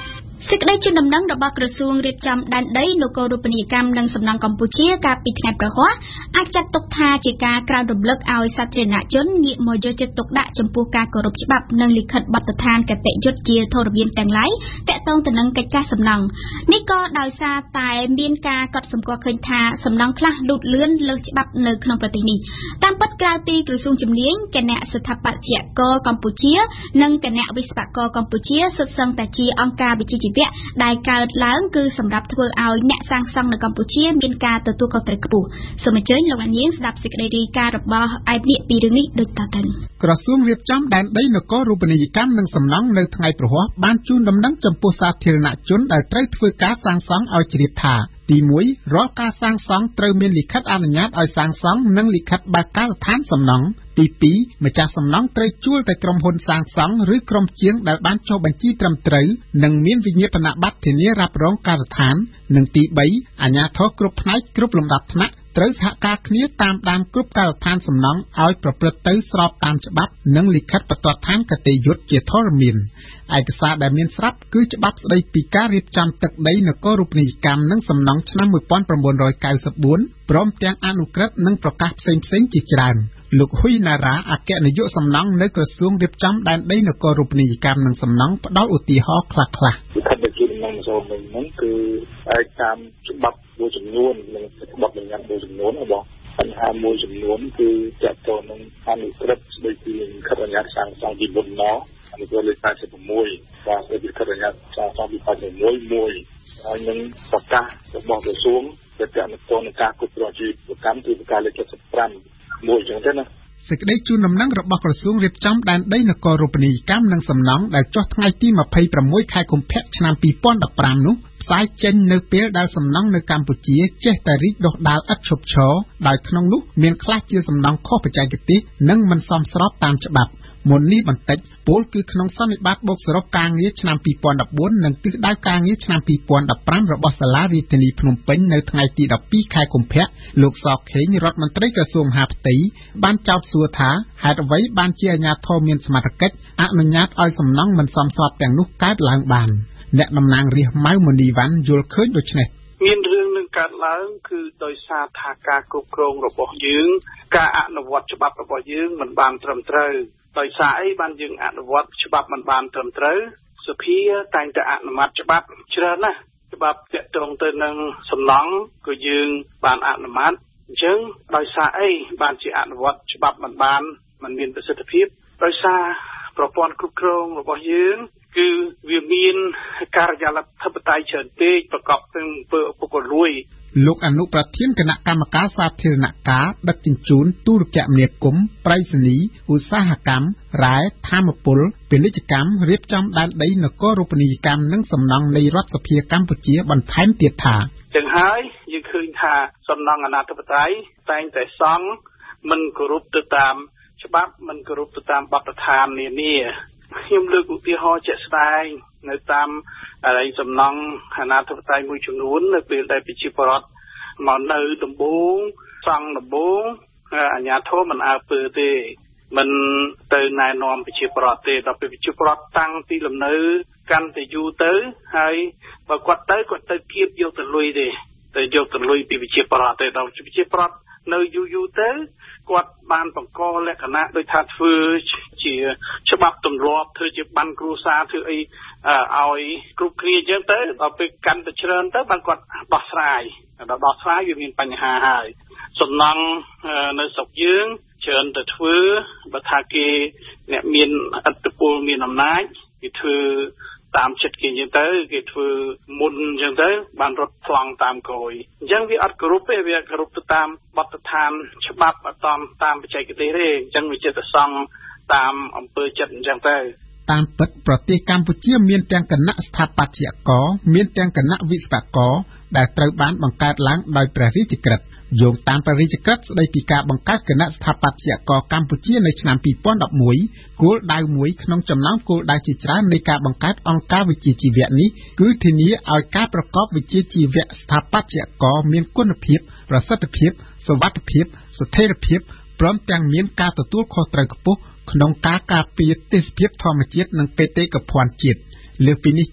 សេចក្តីជូនដំណឹងរបស់ក្រសួងរៀបចំដែនដីនគររូបនីយកម្មនិងសំណង់កម្ពុជាកាលពីថ្ងៃប្រហ័សអាចចាត់ទុកថាជាការក្រើនរំលឹកឲ្យសាធារណជនងាកមកយកចិត្តទុកដាក់ចំពោះការគោរពច្បាប់និងលិខិតបទដ្ឋានគតិយុត្តជាធរមានទាំងឡាយទាក់ទងទៅនឹងកិច្ចការសំណង់នេះក៏ដោយសារតែមានការកត់សម្គាល់ឃើញថាសំណង់ខ្លះលូតលឿនលើសច្បាប់នៅក្នុងប្រទេសនេះតាមពិតក្រៅពីក្រសួងជំនាញគណៈស្ថាបត្យករកម្ពុជានិងគណៈវិស្វករកម្ពុជាសុទ្ធសឹងតែជាអង្គការវិជ្ជាជីវៈដែលកើតឡើងគឺសម្រាប់ធ្វើឲ្យអ្នកសាងសង់នៅកម្ពុជាមានការទទួលខុសត្រូវខ្ពស់សូមអញ្ជើញលោកអ្នកនាងស្ដាប់សេចក្តីរាយការណ៍របស់ឯកនាយកពីរឿងនេះដូចតទៅក្រសួងរៀបចំដែនដីនគររូបនីយកម្មនិងសំណង់នៅថ្ងៃប្រហ័សបានជូនដំណឹងចំពោះសាធារណជនដែលត្រូវធ្វើការសាងសង់ឲ្យជ្រាបថាទីមួយរាល់ការសាងសង់ត្រូវមានលិខិតអនុញ្ញាតឲ្យសាងសង់និងលិខិតបើកការដ្ឋានសំណង់ទីពីរម្ចាស់សំណង់ត្រូវជួលតែក្រុមហ៊ុនសាងសង់ឬក្រុមជាងដែលបានចុះបញ្ជីត្រឹមត្រូវនិងមានវិញ្ញាបនបត្រធានារ៉ាប់រងការដ្ឋាននិងទីបីអាជ្ញាធរគ្រប់ផ្នែកគ្រប់លំដាប់ថ្នាក់ត្រូវសហការគ្នាតាមដានគ្រប់ការដ្ឋានសំណង់ឲ្យប្រព្រឹត្តទៅស្របតាមច្បាប់និងលិខិតបទដ្ឋានគតិយុត្តជាធរមានឯកសារដែលមានស្រាប់គឺច្បាប់ស្តីពីការរៀបចំទឹកដីនគររូបនីយកម្មនិងសំណង់ឆ្នាំmột nghìn chín trăm chín mươi tưព្រមទាំងអនុក្រឹត្យនិងប្រកាសផ្សេងៗជាច្រើនលោកហ៊ុយណារ៉ាអគ្គនាយកសំណង់នៅក្រសួងរៀបចំដែនដីនគររូបនីយកម្មនិងសំណង់ផ្ដល់ឧទាហរណ៍ខ្លះៗលិខិតដែលជាដំណឹងចូលមិញហ្នឹងគឺឯកតាមច្បាប់មួយចំនួននិងច្បាប់បញ្ញត្តិមួយចំនួនរបស់បញ្ហាមួយចំនួនគឺចាត់ចូលនឹងអនុក្រឹត្យស្តីពីលិខិតបញ្ញត្តិសាងសង់ទីមុនមកអនុក្រឹត្យលេខสี่สิบหกបាទស្តីពីលិខិតបញ្ញត្តិសាងសង់ទីแปดสิบหกមួយហើយនឹងប្រកាសរបស់ក្រសួងដែលទាក់ទងនឹងការគ្រប់គ្រងជីវកម្មគឺប្រកាសលេខเจ็ดสิบห้าមួយចឹងទៅណាសេចក្តីជូនដំណឹងរបស់ក្រសួងរៀបចំដែនដីនគររូបនីយកម្មនិងសំណង់ដែលចុះថ្ងៃទីยี่สิบหกខែកុម្ភៈឆ្នាំtwo thousand fifteenនោះផ្សាយចេញនៅពេលដែលសំណង់នៅកម្ពុជាចេះតែរីកដុះដាលឥតឈប់ឈរដោយក្នុងនោះមានខ្លះជាសំណង់ខុសបច្ចេកទេសនិងមិនសមស្របតាមច្បាប់មុននេះបន្តិចពលគឺក្នុងសន្និបាតបូកសរុបការងារឆ្នាំtwo thousand fourteenនិងទិសដៅការងារឆ្នាំtwo thousand fifteenរបស់សាលារាជធានីភ្នំពេញនៅថ្ងៃទីtwelveខែកុម្ភៈលោកសខេងរដ្ឋមន្ត្រីក្រសួងមហាផ្ទៃបានចោទសួរថាហេតុអ្វីបានជាអាជ្ញាធរមានសមត្ថកិច្ចអនុញ្ញាតឲ្យសំណង់មិនសមស្របទាំងនោះកើតឡើងបានអ្នកតំណាងរាស្ត្រម៉ៅមនីវ៉ាន់យល់ឃើញដូចនេះមានរឿងនឹងកើតឡើងគឺដោយសារថាការគ្រប់គ្រងរបស់យើងការអនុវត្តច្បាប់របស់យើងមិនបានត្រឹមត្រូវដោយសារអីបានយើងអនុវត្តច្បាប់មិនបានត្រឹមត្រូវសភាតែងតែអនុម័តច្បាប់ច្រើនណាស់ច្បាប់ទាក់ទងទៅនឹងសំណង់ក៏យើងបានអនុម័តអញ្ចឹងដោយសារអីបានជាអនុវត្តច្បាប់មិនបានមិនមានប្រសិទ្ធភាពដោយសារប្រព័ន្ធគ្រប់គ្រងរបស់យើងគឺវាមានការិយាល័ធិបតេយ្យច្រើនពេកប្រកបនឹងធ្វើពុករលួយលោកអនុប្រធានគណៈកម្មការសាធារណការដឹកជញ្ជូនទូរគមនាគមន៍ប្រៃសណីឧស្សាហកម្មរ៉ែធម្មពលពាណិជ្ជកម្មរៀបចំដែនដីនគររូបនីយកម្មនិងសំណង់នៃរដ្ឋសភាកម្ពុជាបន្ថែមទៀតថាចឹងហើយយើងឃើញថាសំណង់អនាធិបតេយ្យតែងតែសង់មិនគោរពទៅតាមច្បាប់មិនគោរពទៅតាមបទដ្ឋាននានាខ្ញុំលើកឧទាហរណ៍ជាក់ស្ដែងនៅតាមអីសំណង់អាណាធិបតេយ្យមួយចំនួននៅពេលដែលប្រជាពលរដ្ឋមកនៅដំបូងសង់ដំបូងអាជ្ញាធរមិនអើពើទេមិនទៅណែនាំប្រជាពលរដ្ឋទេដល់ពេលប្រជាពលរដ្ឋតាំងទីលំនៅកាន់តែយូរទៅហើយបើគាត់ទៅគាត់ទៅគៀបយកទៅលុយទេទៅយកទៅលុយពីប្រជាពលរដ្ឋទេដល់ប្រជាពលរដ្ឋនៅយូរយូរទៅគាត់បានបង្កលក្ខណៈដោយថាធ្វើជាច្បាប់ទម្លាប់ធ្វើជាបានគ្រួសារធ្វើអីឲ្យគ្រប់គ្នាអញ្ចឹងទៅដល់ពេលកាន់តែច្រើនទៅបានគាត់ដោះស្រាយដល់ដោះស្រាយវាមានបញ្ហាហើយសំណង់នៅស្រុកយើងច្រើនតែធ្វើបើថាគេអ្នកមានឥទ្ធិពលមានអំណាចគេធ្វើតាមចិត្តគេអញ្ចឹងទៅគេធ្វើមុនអញ្ចឹងទៅបានរត់ថ្លង់តាមក្រោយអញ្ចឹងវាអត់គោរពទេវាគោរពទៅតាមបទដ្ឋានច្បាប់អត់តាមតាមបច្ចេកទេសទេអញ្ចឹងវាចិត្តសង់តាមអំពើចិត្តអញ្ចឹងទៅតាមពិតប្រទេសកម្ពុជាមានទាំងគណៈស្ថាបត្យករមានទាំងគណៈវិស្វករដែលត្រូវបានបង្កើតឡើងដោយព្រះរាជក្រឹត្យយោងតាមព្រះរាជក្រឹត្យស្តីពីការបង្កើតគណៈស្ថាបត្យករកម្ពុជានៅឆ្នាំtwo thousand elevenគោលដៅមួយក្នុងចំណោមគោលដៅជាច្រើននៃការបង្កើតអង្គការវិជ្ជាជីវៈនេះគឺធានាឲ្យការប្រកបវិជ្ជាជីវៈស្ថាបត្យករមានគុណភាពប្រសិទ្ធភាពសុវត្ថិភាពស្ថិរភាពព្រមទាំងមានការទទួលខុសត្រូវខ្ពស់ក្នុងការការពារទេសភាពធម្មជាតិនិងបេតិកភណ្ឌជាតិលើសពីនេះទៀត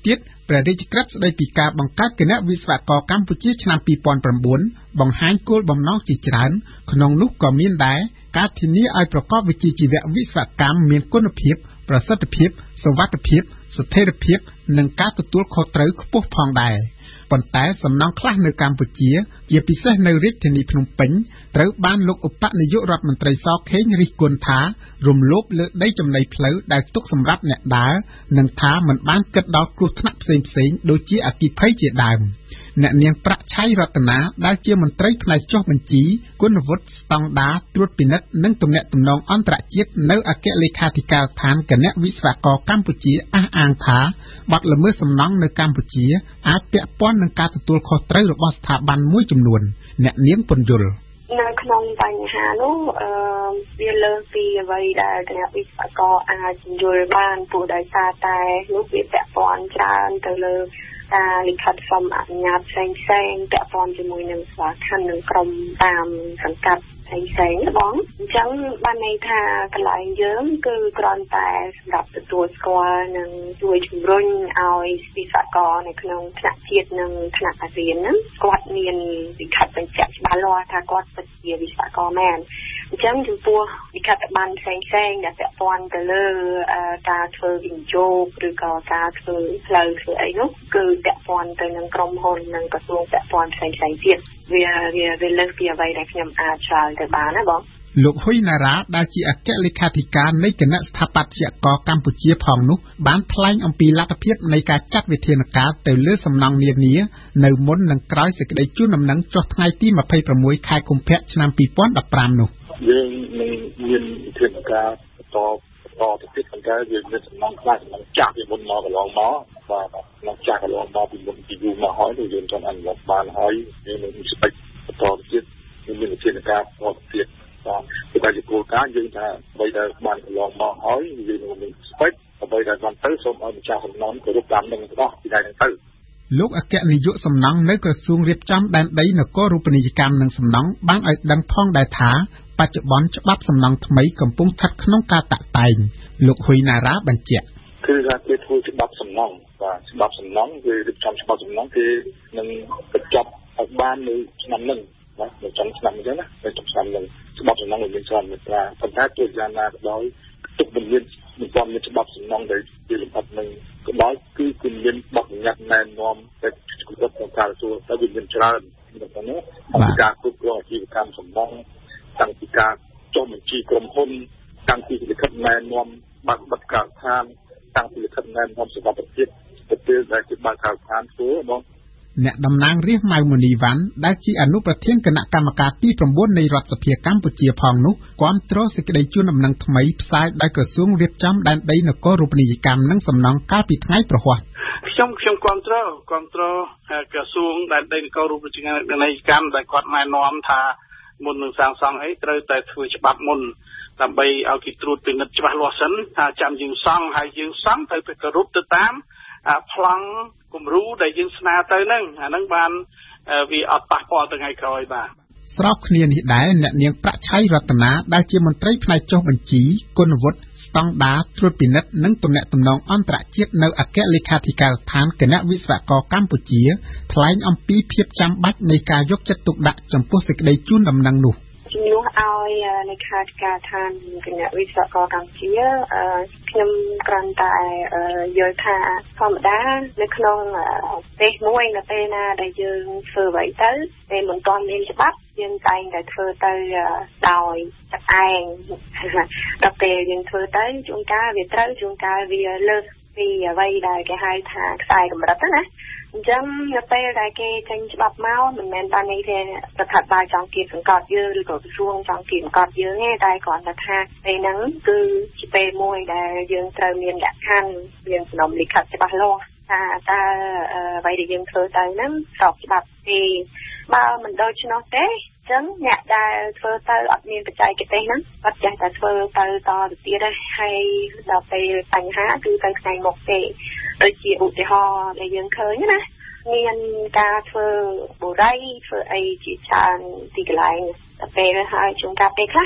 ព្រះរាជក្រឹត្យស្តីពីការបង្កើតគណៈវិស្វករកម្ពុជាឆ្នាំពីរពាន់ប្រាំបួនបង្ហាញគោលបំណងជាច្រើនក្នុងនោះក៏មានដែរការធានាឲ្យប្រកបវិជ្ជាជីវៈវិស្វកម្មមានគុណភាពប្រសិទ្ធភាពសុវត្ថិភាពស្ថិរភាពនិងការទទួលខុសត្រូវខ្ពស់ផងដែរប៉ុន្តែសំណង់ខ្លះនៅកម្ពុជាជាពិសេសនៅរាជធានីភ្នំពេញត្រូវបានលោកឧបនាយករដ្ឋមន្ត្រីសខេងរិះគន់ថារំលោភលើដីចំណីផ្លូវដែលទុកសម្រាប់អ្នកដើរនិងថាមិនបានគិតដល់គ្រោះថ្នាក់ផ្សេងៗដូចជាអគ្គិភ័យជាដើមអ្នកនាងប្រាក់ឆៃរតនាដែលជាមន្ត្រីផ្នែកចុះបញ្ជីគុណវុឌ្ឍិស្តង់ដារត្រួតពិនិត្យនិងទំនាក់ទំនងអន្តរជាតិនៅអគ្គលេខាធិការដ្ឋានគណៈវិស្វករកម្ពុជាអះអាងថាបទល្មើសសំណង់នៅកម្ពុជាអាចពាក់ព័ន្ធនឹងការទទួលខុសត្រូវរបស់ស្ថាប័នមួយចំនួនអ្នកនាងពន្យល់នៅក្នុងបញ្ហានោះអឺវាលើសពីអ្វីដែលគណៈវិស្វករអាចយល់បានព្រោះដោយសារតែនោះវាពាក់ព័ន្ធច្រើនទៅលើការលិខិតសុំអនុញ្ញាតផ្សេងផ្សេងពាក់ព័ន្ធជាមួយនឹងស្ថាប័ននិងក្រុមតាមសង្កាត់ផ្សេងផ្សេងបងអញ្ចឹងបានន័យថាកន្លែងយើងគឺគ្រាន់តែសម្រាប់ទទួលស្គាល់និងជួយជំរុញឲ្យវិស្វករនៅក្នុងថ្នាក់ជាតិនិងថ្នាក់អាស៊ានហ្នឹងគាត់មានលិខិតបញ្ជាក់ច្បាស់លាស់ថាគាត់ពិតជាវិស្វករមែនអញ្ចឹងចំពោះលិខិតប័ណ្ណផ្សេងផ្សេងដែលពាក់ព័ន្ធទៅលើការធ្វើវិនិយោគឬក៏ការធ្វើផ្លូវធ្វើអីនោះគឺពាក់ព័ន្ធទៅនឹងក្រុមហ៊ុននិងក្រសួងពាក់ព័ន្ធផ្សេងផ្សេងទៀតវាវាវាលើសពីអ្វីដែលខ្ញុំអាចឆ្លើយទៅបានណាបងលោកហ៊ុយណារ៉ាដែលជាអគ្គលេខាធិការនៃគណៈស្ថាបត្យករកម្ពុជាផងនោះបានថ្លែងអំពីលទ្ធភាពនៃការចាត់វិធានការទៅលើសំណង់នានានៅមុននិងក្រោយសេចក្តីជូនដំណឹងចុះថ្ងៃទីម្ភៃប្រាំមួយខែកុម្ភៈឆ្នាំពីរពាន់ដប់ប្រាំនោះយើងនឹងមានវិធានការបន្តបន្តទៅទៀតប៉ុន្តែយើងមានសំណង់ខ្លះសំណង់ចាស់ពីមុនមកកន្លងមកបាទសំណង់ចាស់កន្លងមកពីមុនពីយូរមកហើយយើងចង់អនុវត្តបានហើយយើងនឹងស្ពេចបន្តទៅទៀតយើងមានវិធានការបន្តទៀតបាទតែជាគោលការណ៍យើងថាអ្វីដែលបានកន្លងមកហើយយើងនឹងស្ពេចអ្វីដែលបានទៅសូមឲ្យម្ចាស់សំណង់គោរពតាមនឹងទាំងអស់ពីដែរទៅលោកអគ្គនាយកសំណង់នៅក្រសួងរៀបចំដែនដីនគររូបនីយកម្មនិងសំណង់បានឲ្យដឹងផងដែរថាបច្ចុប្បន្នច្បាប់សំណង់ថ្មីកំពុងស្ថិតក្នុងការតាក់តែងលោកហ៊ុយណារ៉ាបញ្ជាក់គឺថាគេធ្វើច្បាប់សំណង់បាទច្បាប់សំណង់គឺរៀបចំច្បាប់សំណង់គេនឹងបញ្ចប់ឲ្យបាននៅឆ្នាំនេះបាទនៅtrongឆ្នាំនេះណានៅtrongឆ្នាំនេះច្បាប់សំណង់មានច្រើនមាត្រាប៉ុន្តែទោះយ៉ាងណាក៏ដោយទុកមិនមានមិនទាន់មានច្បាប់សំណង់ដែលជាលំអិតនឹងក៏ដោយគឺគឺមានបទបញ្ញត្តិណែនាំតែគ្រប់គ្រងក្នុងការទទួលតែវាមានច្រើនដូចនេះពីការគ្រប់គ្រងអាជីវកម្មសំណង់តាំងពីការចុះបញ្ជីក្រុមហ៊ុនតាំងពីលិខិតណែនាំបាក់បិទការដ្ឋានតាំងពីលិខិតណែនាំសុវត្ថិភាពទៅពេលដែលគេបើកការដ្ឋានធ្វើបងអ្នកតំណាងរាស្ត្រម៉ៅមុនីវ៉ាន់ដែលជាអនុប្រធានគណៈកម្មការទីប្រាំបួននៃរដ្ឋសភាកម្ពុជាផងនោះគាំទ្រសេចក្តីជូនដំណឹងថ្មីផ្សាយដោយក្រសួងរៀបចំដែនដីនគររូបនីយកម្មនិងសំណង់កាលពីថ្ងៃប្រហ័សខ្ញុំខ្ញុំគាំទ្រគាំទ្រក្រសួងដែនដីនគររូបនីយកម្មដែលគាត់ណែនាំថាមុននឹងសាងសង់អីត្រូវតែធ្វើច្បាប់មុនដើម្បីឲ្យគេត្រួតពិនិត្យច្បាស់លាស់សិនថាចាំយើងសង់ហើយយើងសង់ត្រូវទៅគោរពទៅតាមប្លង់គំរូដែលយើងស្នើទៅហ្នឹងអាហ្នឹងបានវាអត់ប៉ះពាល់ទៅថ្ងៃក្រោយបាទស្របគ្នានេះដែរអ្នកនាងប្រាក់ឆៃរតនាដែលជាមន្ត្រីផ្នែកចុះបញ្ជីគុណវុឌ្ឍិស្តង់ដារត្រួតពិនិត្យនិងទំនាក់ទំនងអន្តរជាតិនៅអគ្គលេខាធិការដ្ឋានគណៈវិស្វករកម្ពុជាថ្លែងអំពីភាពចាំបាច់នៃការយកចិត្តទុកដាក់ចំពោះសេចក្តីជូនដំណឹងនោះជំនួសឲ្យលេខាធិការដ្ឋានគណៈវិស្វករកម្ពុជាខ្ញុំគ្រាន់តែយល់ថាធម្មតានៅក្នុងពេលមួយនៅពេលណាដែលយើងធ្វើអ្វីទៅពេលមិនទាន់មានច្បាប់យើងតែងតែធ្វើទៅដោយឯងដល់ពេលយើងធ្វើទៅជួនកាលវាត្រូវជួនកាលវាលើសពីអ្វីដែលគេហៅថាខ្សែកម្រិតណាអញ្ចឹងនៅពេលដែលគេចេញច្បាប់មកមិនមែនតែនេះទេរដ្ឋាភិបាលចង់គៀបសង្កត់យើងឬក៏ក្រសួងចង់គៀបសង្កត់យើងទេតែគ្រាន់តែថាពេលហ្នឹងគឺជាពេលមួយដែលយើងត្រូវមានលក្ខខណ្ឌមានសំណុំលិខិតច្បាស់លាស់ថាតើអ្វីដែលយើងធ្វើទៅហ្នឹងស្របច្បាប់ទេបើមិនដូច្នោះទេអញ្ចឹងអ្នកដែលធ្វើទៅអត់មានបច្ចេកទេសហ្នឹងអត់ចេះតែធ្វើទៅតទៅទៀតទេហើយដល់ពេលបញ្ហាគឺទៅថ្ងៃមុខទេដូចជាឧទាហរណ៍ដែលយើងឃើញណាមានការធ្វើបុរីធ្វើអីជាច្រើនទីកន្លែងទៅពេលហើយជួនកាលពេលខ្លះអ្នក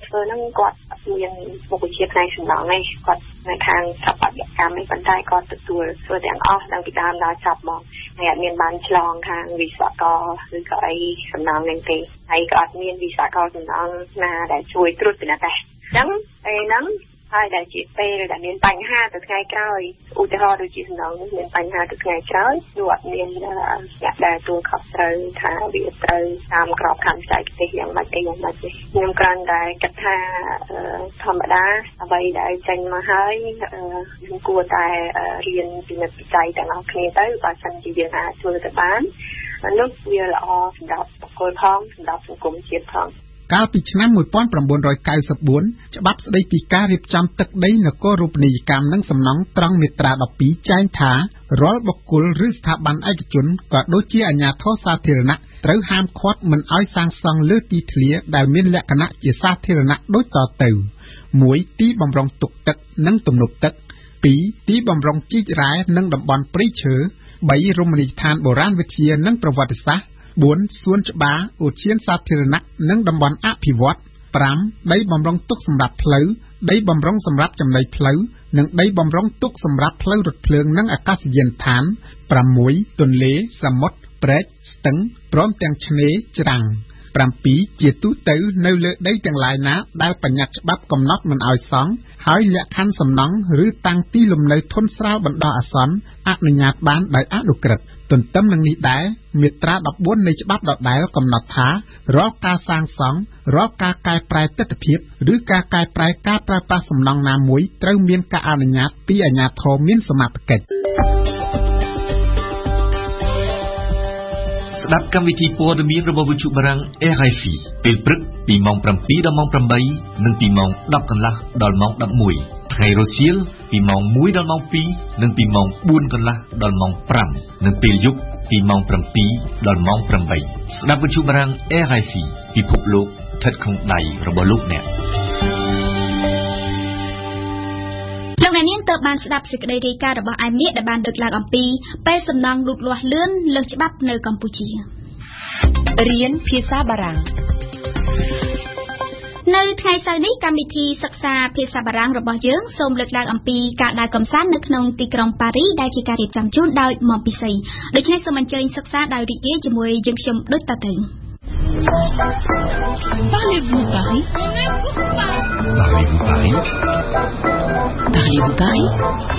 ធ្វើហ្នឹងគាត់មានមុខវិជ្ជាផ្នែកសំណង់ឯងគាត់នៅខាងស្ថាបត្យកម្មឯងប៉ុន្តែគាត់ទទួលធ្វើទាំងអស់ដល់ពីដើមដល់ចប់មកហើយអត់មានបានឆ្លងខាងវិស្វករឬក៏អីសំណង់ហ្នឹងទេហើយក៏អត់មានវិស្វករសំណង់ណាដែលជួយត្រួតពិនិត្យដែរអញ្ចឹងឯហ្នឹងហើយដែលជាពេលដែលមានបញ្ហាទៅថ្ងៃក្រោយឧទាហរណ៍ដូចជាសំណងនេះមានបញ្ហាទៅថ្ងៃក្រោយនោះអត់មានអ្នកដែលទួលខុសត្រូវថាវាត្រូវតាមក្របខ័ណ្ឌបច្ចេកទេសយ៉ាងម៉េចទេយ៉ាងម៉េចទេខ្ញុំគ្រាន់តែគិតថាធម្មតាអ្វីដែលចេញមកហើយខ្ញុំគួរតែរៀនពិនិត្យវិច័យទាំងអស់គ្នាទៅបើសិនជាយើងអាចធ្វើទៅបាននោះវាល្អសម្រាប់បុគ្គលផងសម្រាប់សង្គមជាតិផងកាលពីឆ្នាំmột nghìn chín trăm chín mươi tưច្បាប់ស្តីពីការរៀបចំទឹកដីនគររូបនីយកម្មនិងសំណង់ត្រង់មាត្រា12ចែងថារាល់បុគ្គលឬស្ថាប័នឯកជនក៏ដូចជាអាជ្ញាធរសាធារណៈត្រូវហាមឃាត់មិនឲ្យសាងសង់លើទីធ្លាដែលមានលក្ខណៈជាសាធារណៈដូចតទៅមួយទីបំរុងទុកទឹកនិងទំនប់ទឹកពីរទីបំរុងជីករ៉ែនិងតំបន់ព្រៃឈើបីរមណីយដ្ឋានបុរាណវិទ្យានិងប្រវត្តិសាស្ត្របួនសួនច្បារឧទ្យានសាធារណៈនិងតំបន់អភិវឌ្ឍន៍ប្រាំដីបំរុងទុកសម្រាប់ផ្លូវដីបំរុងសម្រាប់ចំណីផ្លូវនិងដីបំរុងទុកសម្រាប់ផ្លូវរថភ្លើងនិងអាកាសយានដ្ឋានប្រាំមួយទន្លេសមុទ្រព្រែកស្ទឹងព្រមទាំងឆ្នេរច្រាំងប្រាំពីរជាទូទៅនៅលើដីទាំងឡាយណាដែលបញ្ញត្តិច្បាប់កំណត់មិនឲ្យសង់ហើយលក្ខខណ្ឌសំណង់ឬតាំងទីលំនៅធន់ស្រាលបណ្ដោះអាសន្នអនុញ្ញាតបានដោយអនុក្រឹត្យទន្ទឹមនឹងនេះដែរមាត្រា14នៃច្បាប់ដដែលកំណត់ថារាល់ការសាងសង់រាល់ការកែប្រែទិដ្ឋភាពឬការកែប្រែការប្រើប្រាស់សំណង់ណាមួយត្រូវមានការអនុញ្ញាតពីអាជ្ញាធរមានសមត្ថកិច្ចស្ដាប់កម្មវិធីព័ត៌មានរបស់វិទ្យុបារាំង R F I ពេលព្រឹកពីម៉ោង7ដល់ម៉ោង8និងពីម៉ោង10កន្លះដល់ម៉ោង11ថ្ងៃរសៀលពីម៉ោង1ដល់ម៉ោង2និងពីម៉ោង4កន្លះដល់ម៉ោង5និងពេលយប់ពីម៉ោង7ដល់ម៉ោង8ស្ដាប់វិទ្យុបារាំង R F I ពិភពលោកស្ថិតក្នុងដៃរបស់លោកអ្នកលោកអ្នកនាងទើបបានស្ដាប់សេចក្តីរាយការណ៍របស់ឯមៀកដែលបានលើកឡើងអំពីពេលសំណង់លូតលាស់លឿនលើសច្បាប់នៅកម្ពុជារៀនភាសាបារាំងនៅថ្ងៃសៅរ៍នេះកម្មវិធីសិក្សាភាសាបារាំងរបស់យើងសូមលើកឡើងអំពីការដើរកម្សាន្តនៅក្នុងទីក្រុងប៉ារីដែលជាការរៀបចំជូនដោយមុំពិសីដូច្នេះសូមអញ្ជើញសិក្សាដោយរីករាយជាមួយយើងខ្ញុំដូចតទៅ Parlez-vous Paris? Parlez-vous Paris? Parlez-vous Paris?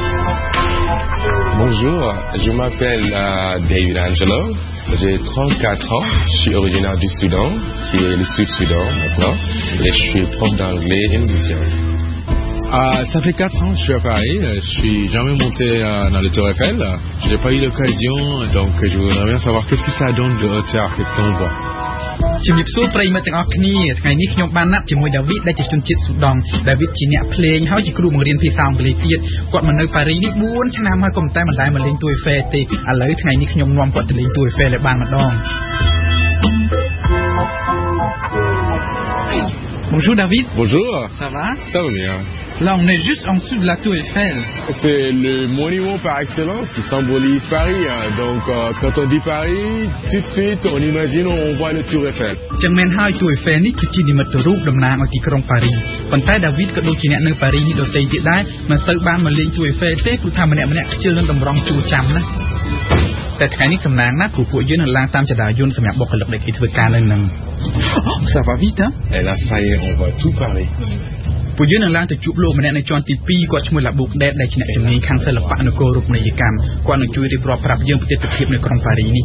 Bonjour, je m'appelle uh, David Angelo, j'ai trente-quatre ans, je suis originaire du Soudan, qui est le Sud-Soudan maintenant, et je suis prof d'anglais et musicien. Euh, ça fait quatre ans que je suis à Paris, je suis jamais monté euh, dans le Tour Eiffel, j'ai pas eu l'occasion, donc je voudrais bien savoir qu'est-ce que ça donne de hauteur, qu'est-ce qu'on voit. ជំរាបសួរប្រិយមិត្តទាំងអស់គ្នាថ្ងៃនេះខ្ញុំបានណាត់ជាមួយដាវីតដែលជាជនជាតិស៊ូដង់ដាវីតជាអ្នកភ្លេងហើយជាគ្រូបង្រៀនភាសាអង់គ្លេសទៀតគាត់មកនៅប៉ារីនេះ4ឆ្នាំហើយក៏តែមិនដែលមកលេងទូអេហ្វេលទេឥឡូវថ្ងៃនេះខ្ញុំនាំគាត់ទៅលេងទូអេហ្វេលឲ្យបានម្ដង Bonjour David. Bonjour. Ça va? Ça va bien. Là on est juste en dessous de la tour Eiffel. C'est le monument par excellence qui symbolise Paris. Hein. Donc euh, quand on dit Paris, tout de suite on imagine on voit le tour Eiffel. ចឹងមែនហើយទូអេហ្វេលនេះគឺជានិមិត្តរូបតំណាងឲ្យទីក្រុងប៉ារីប៉ុន្តែដាវីតក៏ដូចជាអ្នកនៅប៉ារីនេះដទៃទៀតដែរមិនសូវបានមកលេងទូអេហ្វេលទេព្រោះថាម្នាក់ម្នាក់ខ្ជិលនឹងតម្រង់ជួរចាំណាតែថ្ងៃនេះសំណាងណាស់ព្រោះពួកយើងនឹងឡើងតាមចរាយន្តសម្រាប់បុគ្គលិកដែលគេធ្វើការនៅនឹង Ça va vite hein? Et là ça y est, on voit tout Paris. ពួកយើងនឹងឡើងទៅជួបលោកម្នាក់នៅជាន់ទី2គាត់ឈ្មោះឡាប៊ូកដេតដែលជាអ្នកជំនាញខាងសិល្បៈនគររូបនីយកម្មគាត់នឹងជួយរៀបរាប់ប្រាប់យើងពីទស្សនវិជ្ជានៅក្រុងប៉ារីនេះ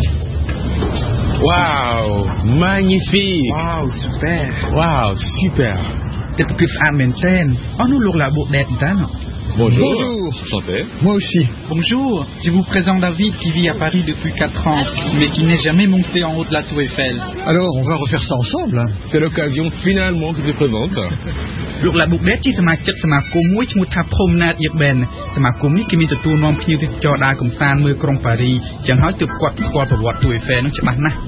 Waouh, magnifique. Waouh, super. Waouh, super. ទស្សនវិជ្ជាស្អាតមែនទែនអស់នោះលោកឡាប៊ូកដេតតាណ Bonjour. Bonjour. Enchanté. Moi aussi. Bonjour. Je vous présente David qui vit à Paris depuis quatre ans, mais qui n'est jamais monté en haut de la tour Eiffel. Alors, on va refaire ça ensemble. Hein. C'est l'occasion finalement qui se présente. លោកឡាប៊ូកដេតជាសមាជិកសមាគមមួយឈ្មោះថា Promenade Urbaine សមាគមនេះគេមានទទួលនាំភ្ញៀវទេសចរដើរកម្សាន្តមើលក្រុងប៉ារីចឹងហើយទើបគាត់ស្គាល់ប្រវត្តិ Tour Eiffel នោះច្បាស់ណាស់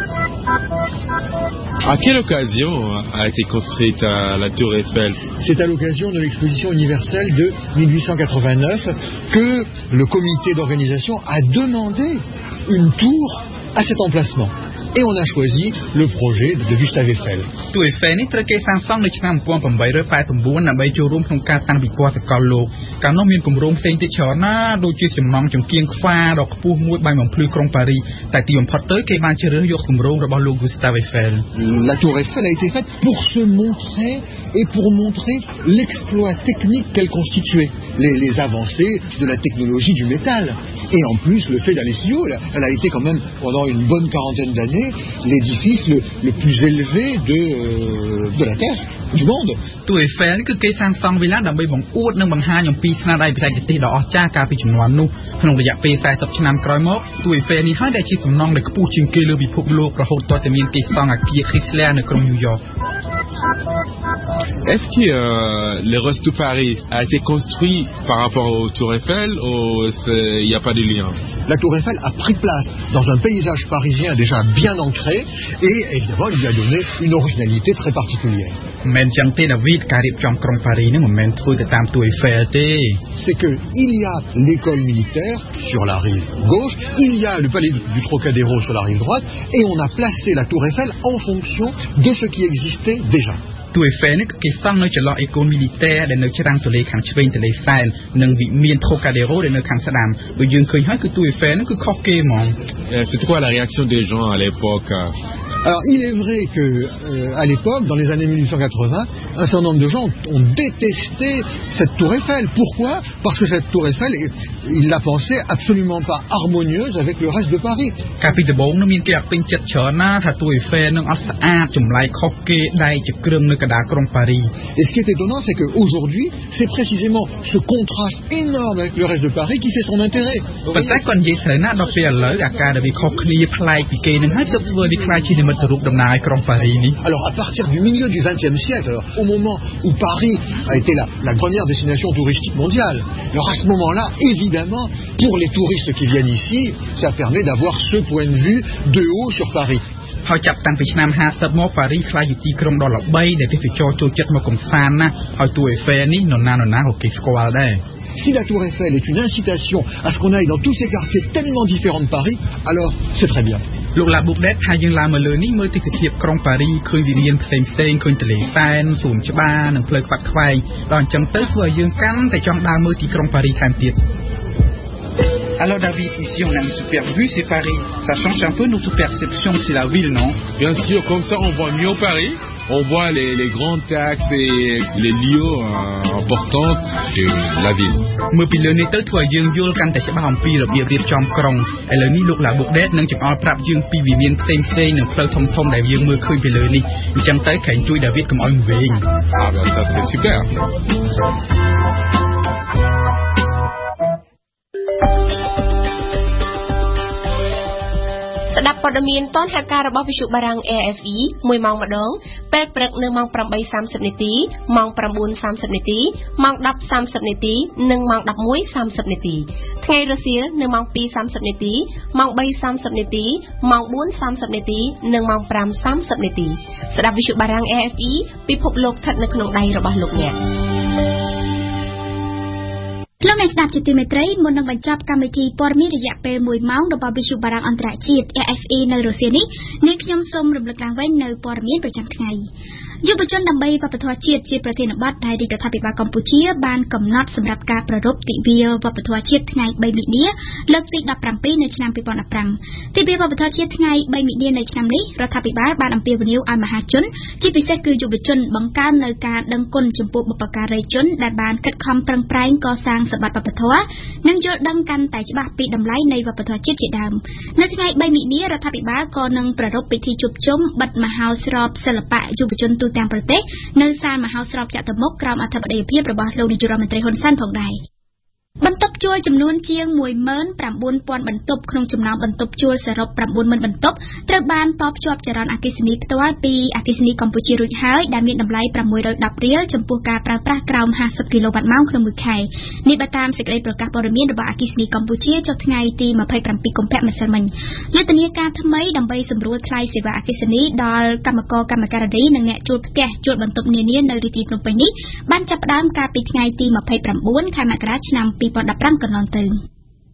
À quelle occasion a été construite la Tour Eiffel? C'est à l'occasion de l'exposition universelle de mille huit cent quatre-vingt-neuf que le comité d'organisation a demandé une tour à cet emplacement. et on a choisi le projet de Gustave Eiffel. ទូ Eiffel នេះត្រូវគេសាងសង់នៅឆ្នាំeighteen eighty-nine ដើម្បីចូលរួមក្នុងការតាំងពិព័រណ៍សកលលោកកាលនោះមានគម្រោងផ្សេងទៀតច្រើនណាស់ដូចជាចំណងចង្គៀងខ្វាដ៏ខ្ពស់មួយបាយបំភ្លឺក្រុងប៉ារីសតែទីបំផុតទៅគេបានជ្រើសរើសយកគម្រោងរបស់លោក Gustave Eiffel. La tour Eiffel a été faite pour se montrer et pour montrer l'exploit technique qu'elle constituait, les, les avancées de la technologie du métal. Et en plus, le fait d'aller si haut, elle a été quand même, pendant une bonne quarantaine d'années, l'édifice le, le plus élevé de, euh, de la Terre, du monde. ទូ Eiffel គឺគេសាងសង់វាឡើងដើម្បីបង្អួតនិងបង្ហាញអំពីស្នាដៃបច្ចេកទេសដ៏អស្ចារ្យកាលពីជំនាន់នោះក្នុងរយៈពេលfortyឆ្នាំក្រោយមកទូ Eiffel នេះហើយដែលជាសំណង់ដែលខ្ពស់ជាងគេលើពិភពលោករហូតទាល់តែមានគេសង់អគារ Chrysler នៅក្រុង New York. Est-ce que euh, le reste de Paris a été construit par rapport au Tour Eiffel ou il n'y a pas de lien? La Tour Eiffel a pris place dans un paysage parisien déjà bien ancré et évidemment il lui a donné une originalité très particulière. Menចឹងទេដាវីតការរៀបចំក្រុងប៉ារីសនេះមិនមែនធ្វើទៅតាមទូ Eiffel ទេ C'est que il y a l'école militaire sur la rive gauche, il y a le palais du Trocadéro sur la rive droite et on a placé la Tour Eiffel en fonction de ce qui existait déjà. ទូ Eiffel នេះគេសង់នៅចន្លោះអេកូនមីលីទែរដែលនៅច្រាំងទន្លេខាងឆ្វេងទន្លេសែននិងវិមាន Trocadéro ដែលនៅខាងស្ដាំបើយើងឃើញហើយគឺទូ Eiffel នេះគឺខុសគេហ្មង C'est quoi la réaction des gens à l'époque? Alors, il est vrai que euh, à l'époque, dans les années eighteen eighty, un certain nombre de gens ont détesté cette tour Eiffel. Pourquoi? Parce que cette tour Eiffel, ils la pensaient absolument pas harmonieuse avec le reste de Paris. កាលពីដំបូងនោះមានគេអត់ពេញចិត្តច្រើនណាស់ថាទូ Eiffel នឹងអត់ស្អាតចម្លែកខុសគេដៃជាគ្រឿងនៅកណ្ដាលក្រុងប៉ារីស Et ce qui est étonnant, c'est qu'aujourd'hui, c'est précisément ce contraste énorme avec le reste de Paris qui fait son intérêt. ប៉ុន្តែគាត់និយាយត្រូវណាស់ដល់ពេលឥឡូវអាការដែលវាខុសគ្នាប្លែកពីគេនឹងហើយទើបធ្វើនេះខ្លាចជានិមិត្តរូបដំណើរឲ្យក្រុងប៉ារីសនេះ Alors à partir du milieu du vingtième siècle, alors, au moment où Paris a été la, la première destination touristique mondiale, alors à ce moment-là, évidemment, pour les touristes qui viennent ici, ça permet d'avoir ce point de vue de haut sur Paris. ហើយចាប់តាំងពីឆ្នាំfiftyមកប៉ារីសខ្លាចជាទីក្រុងដ៏ល្បីដែលទេសចរចូលចិត្តមកកំសាន្តណាស់ហើយទូ Eiffel នេះនរណានរណាក៏គេស្គាល់ដែរ Si la tour Eiffel est une incitation à ce qu'on aille dans tous ces quartiers tellement différents de Paris, alors c'est très bien. លោកឡាប៊ូកដេតថាយើងឡើងមកលើនេះមើលទេសភាពក្រុងប៉ារីសឃើញវិមានផ្សេងផ្សេងឃើញទន្លេសែនសួនច្បារនិងផ្លូវខ្វាត់ខ្វែងដល់អញ្ចឹងទៅធ្វើឲ្យយើងកាន់តែចង់ដើរមើលទីក្រុងប៉ារីសថែមទៀត Alors David, ici on a une super vue, c'est Paris. Ça change un peu notre perception de la ville, non? Bien sûr, comme ça on voit mieux Paris. On voit les, les grands axes et les lieux euh, importants de la ville. មើលពីលើនេះទៅធ្វើឲ្យយើងយល់កាន់តែច្បាស់អំពីរបៀបរៀបចំក្រុងឥឡូវនេះលោកឡាប៊ូកដេតនឹងចង្អុលប្រាប់យើងពីវិមានផ្សេងផ្សេងនិងផ្លូវធំធំដែលយើងមើលឃើញពីលើនេះអញ្ចឹងទៅខែងជួយដាវីតកុំឲ្យវែង Ah ben ça c'est super. ស្ដាប់ព័ត៌មានតនហេតុការណ៍របស់វិទ្យុបារាំង A F E មួយម៉ោងម្ដងពេលព្រឹកនៅម៉ោងeight thirtyនាទីម៉ោងnine thirtyនាទីម៉ោងten thirtyនាទីនិងម៉ោងeleven thirtyនាទីថ្ងៃរសៀលនៅម៉ោងtwo thirtyនាទីម៉ោងthree thirtyនាទីម៉ោងfour thirtyនាទីនិងម៉ោងfive thirtyនាទីស្ដាប់វិទ្យុបារាំង A F E ពិភពលោកស្ថិតនៅក្នុងដៃរបស់លោកអ្នកលោកអ្នកស្ដាប់ជាទីមេត្រីមុននឹងបញ្ចប់កម្មវិធីព័ត៌មានរយៈពេលoneម៉ោងរបស់វិទ្យុបារាំងអន្តរជាតិ A F E នៅរុស្ស៊ីនេះនាងខ្ញុំសូមរំលឹកឡើងវិញនៅព័ត៌មានប្រចាំថ្ងៃយុវជនដើម្បីវប្បធម៌ជាតិជាប្រធានបទដែលរាជរដ្ឋាភិបាលកម្ពុជាបានកំណត់សម្រាប់ការប្រារព្ធទិវាវប្បធម៌ជាតិថ្ងៃthreeមីនាលើកទីseventeenនៅឆ្នាំtwenty fifteenទិវាវប្បធម៌ជាតិថ្ងៃthreeមីនានៅឆ្នាំនេះរដ្ឋាភិបាលបានអំពាវនាវឲ្យមហាជនជាពិសេសគឺយុវជនបង្កើននូវការដឹងគុណចំពោះបុព្វការីជនដែលបានខិតខំប្រឹងប្រែងកសាងសម្បត្តិវប្បធម៌និងយល់ដឹងកាន់តែច្បាស់ពីតម្លៃនៃវប្បធម៌ជាតិជាដើមនៅថ្ងៃthreeមីនារដ្ឋាភិបាលក៏នឹងប្រារព្ធពិធីជួបជុំបិទមហោស្រពសិល្បៈយុវជនទូទាំងប្រទេសនៅសាលមហោស្រពចតុមុខក្រោមអធិបតីភាពរបស់លោកនាយករដ្ឋមន្ត្រីហ៊ុនសែនផងដែរបន្ទប់ជួលចំនួនជាងone million nine thousandបន្ទប់ក្នុងចំណោមបន្ទប់ជួលសរុបnine thousandបន្ទប់ត្រូវបានតបជាប់ចរន្តអគ្គិសនីផ្ទាល់ពីអគ្គិសនីកម្ពុជារួចហើយដែលមានតម្លៃsix hundred tenរៀលចំពោះការប្រើប្រាស់ក្រោមfiftyគីឡូវ៉ាត់ម៉ោងក្នុងមួយខែនេះបើតាមសេចក្តីប្រកាសព័ត៌មានរបស់អគ្គិសនីកម្ពុជាចុះថ្ងៃទីtwenty-sevenកុម្ភៈម្សិលមិញយុទ្ធនាការថ្មីដើម្បីសម្រួលថ្លៃសេវាអគ្គិសនីដល់កម្មករកម្មការិនីនិងអ្នកជួលផ្ទះជួលបន្ទប់នានានៅរាជធានីភ្នំពេញនេះបានចាប់ផ្ដើមកាលពីថ្ងៃទីtwenty-nineខែមករាឆ្នាំtwenty fifteenកន្លងទៅ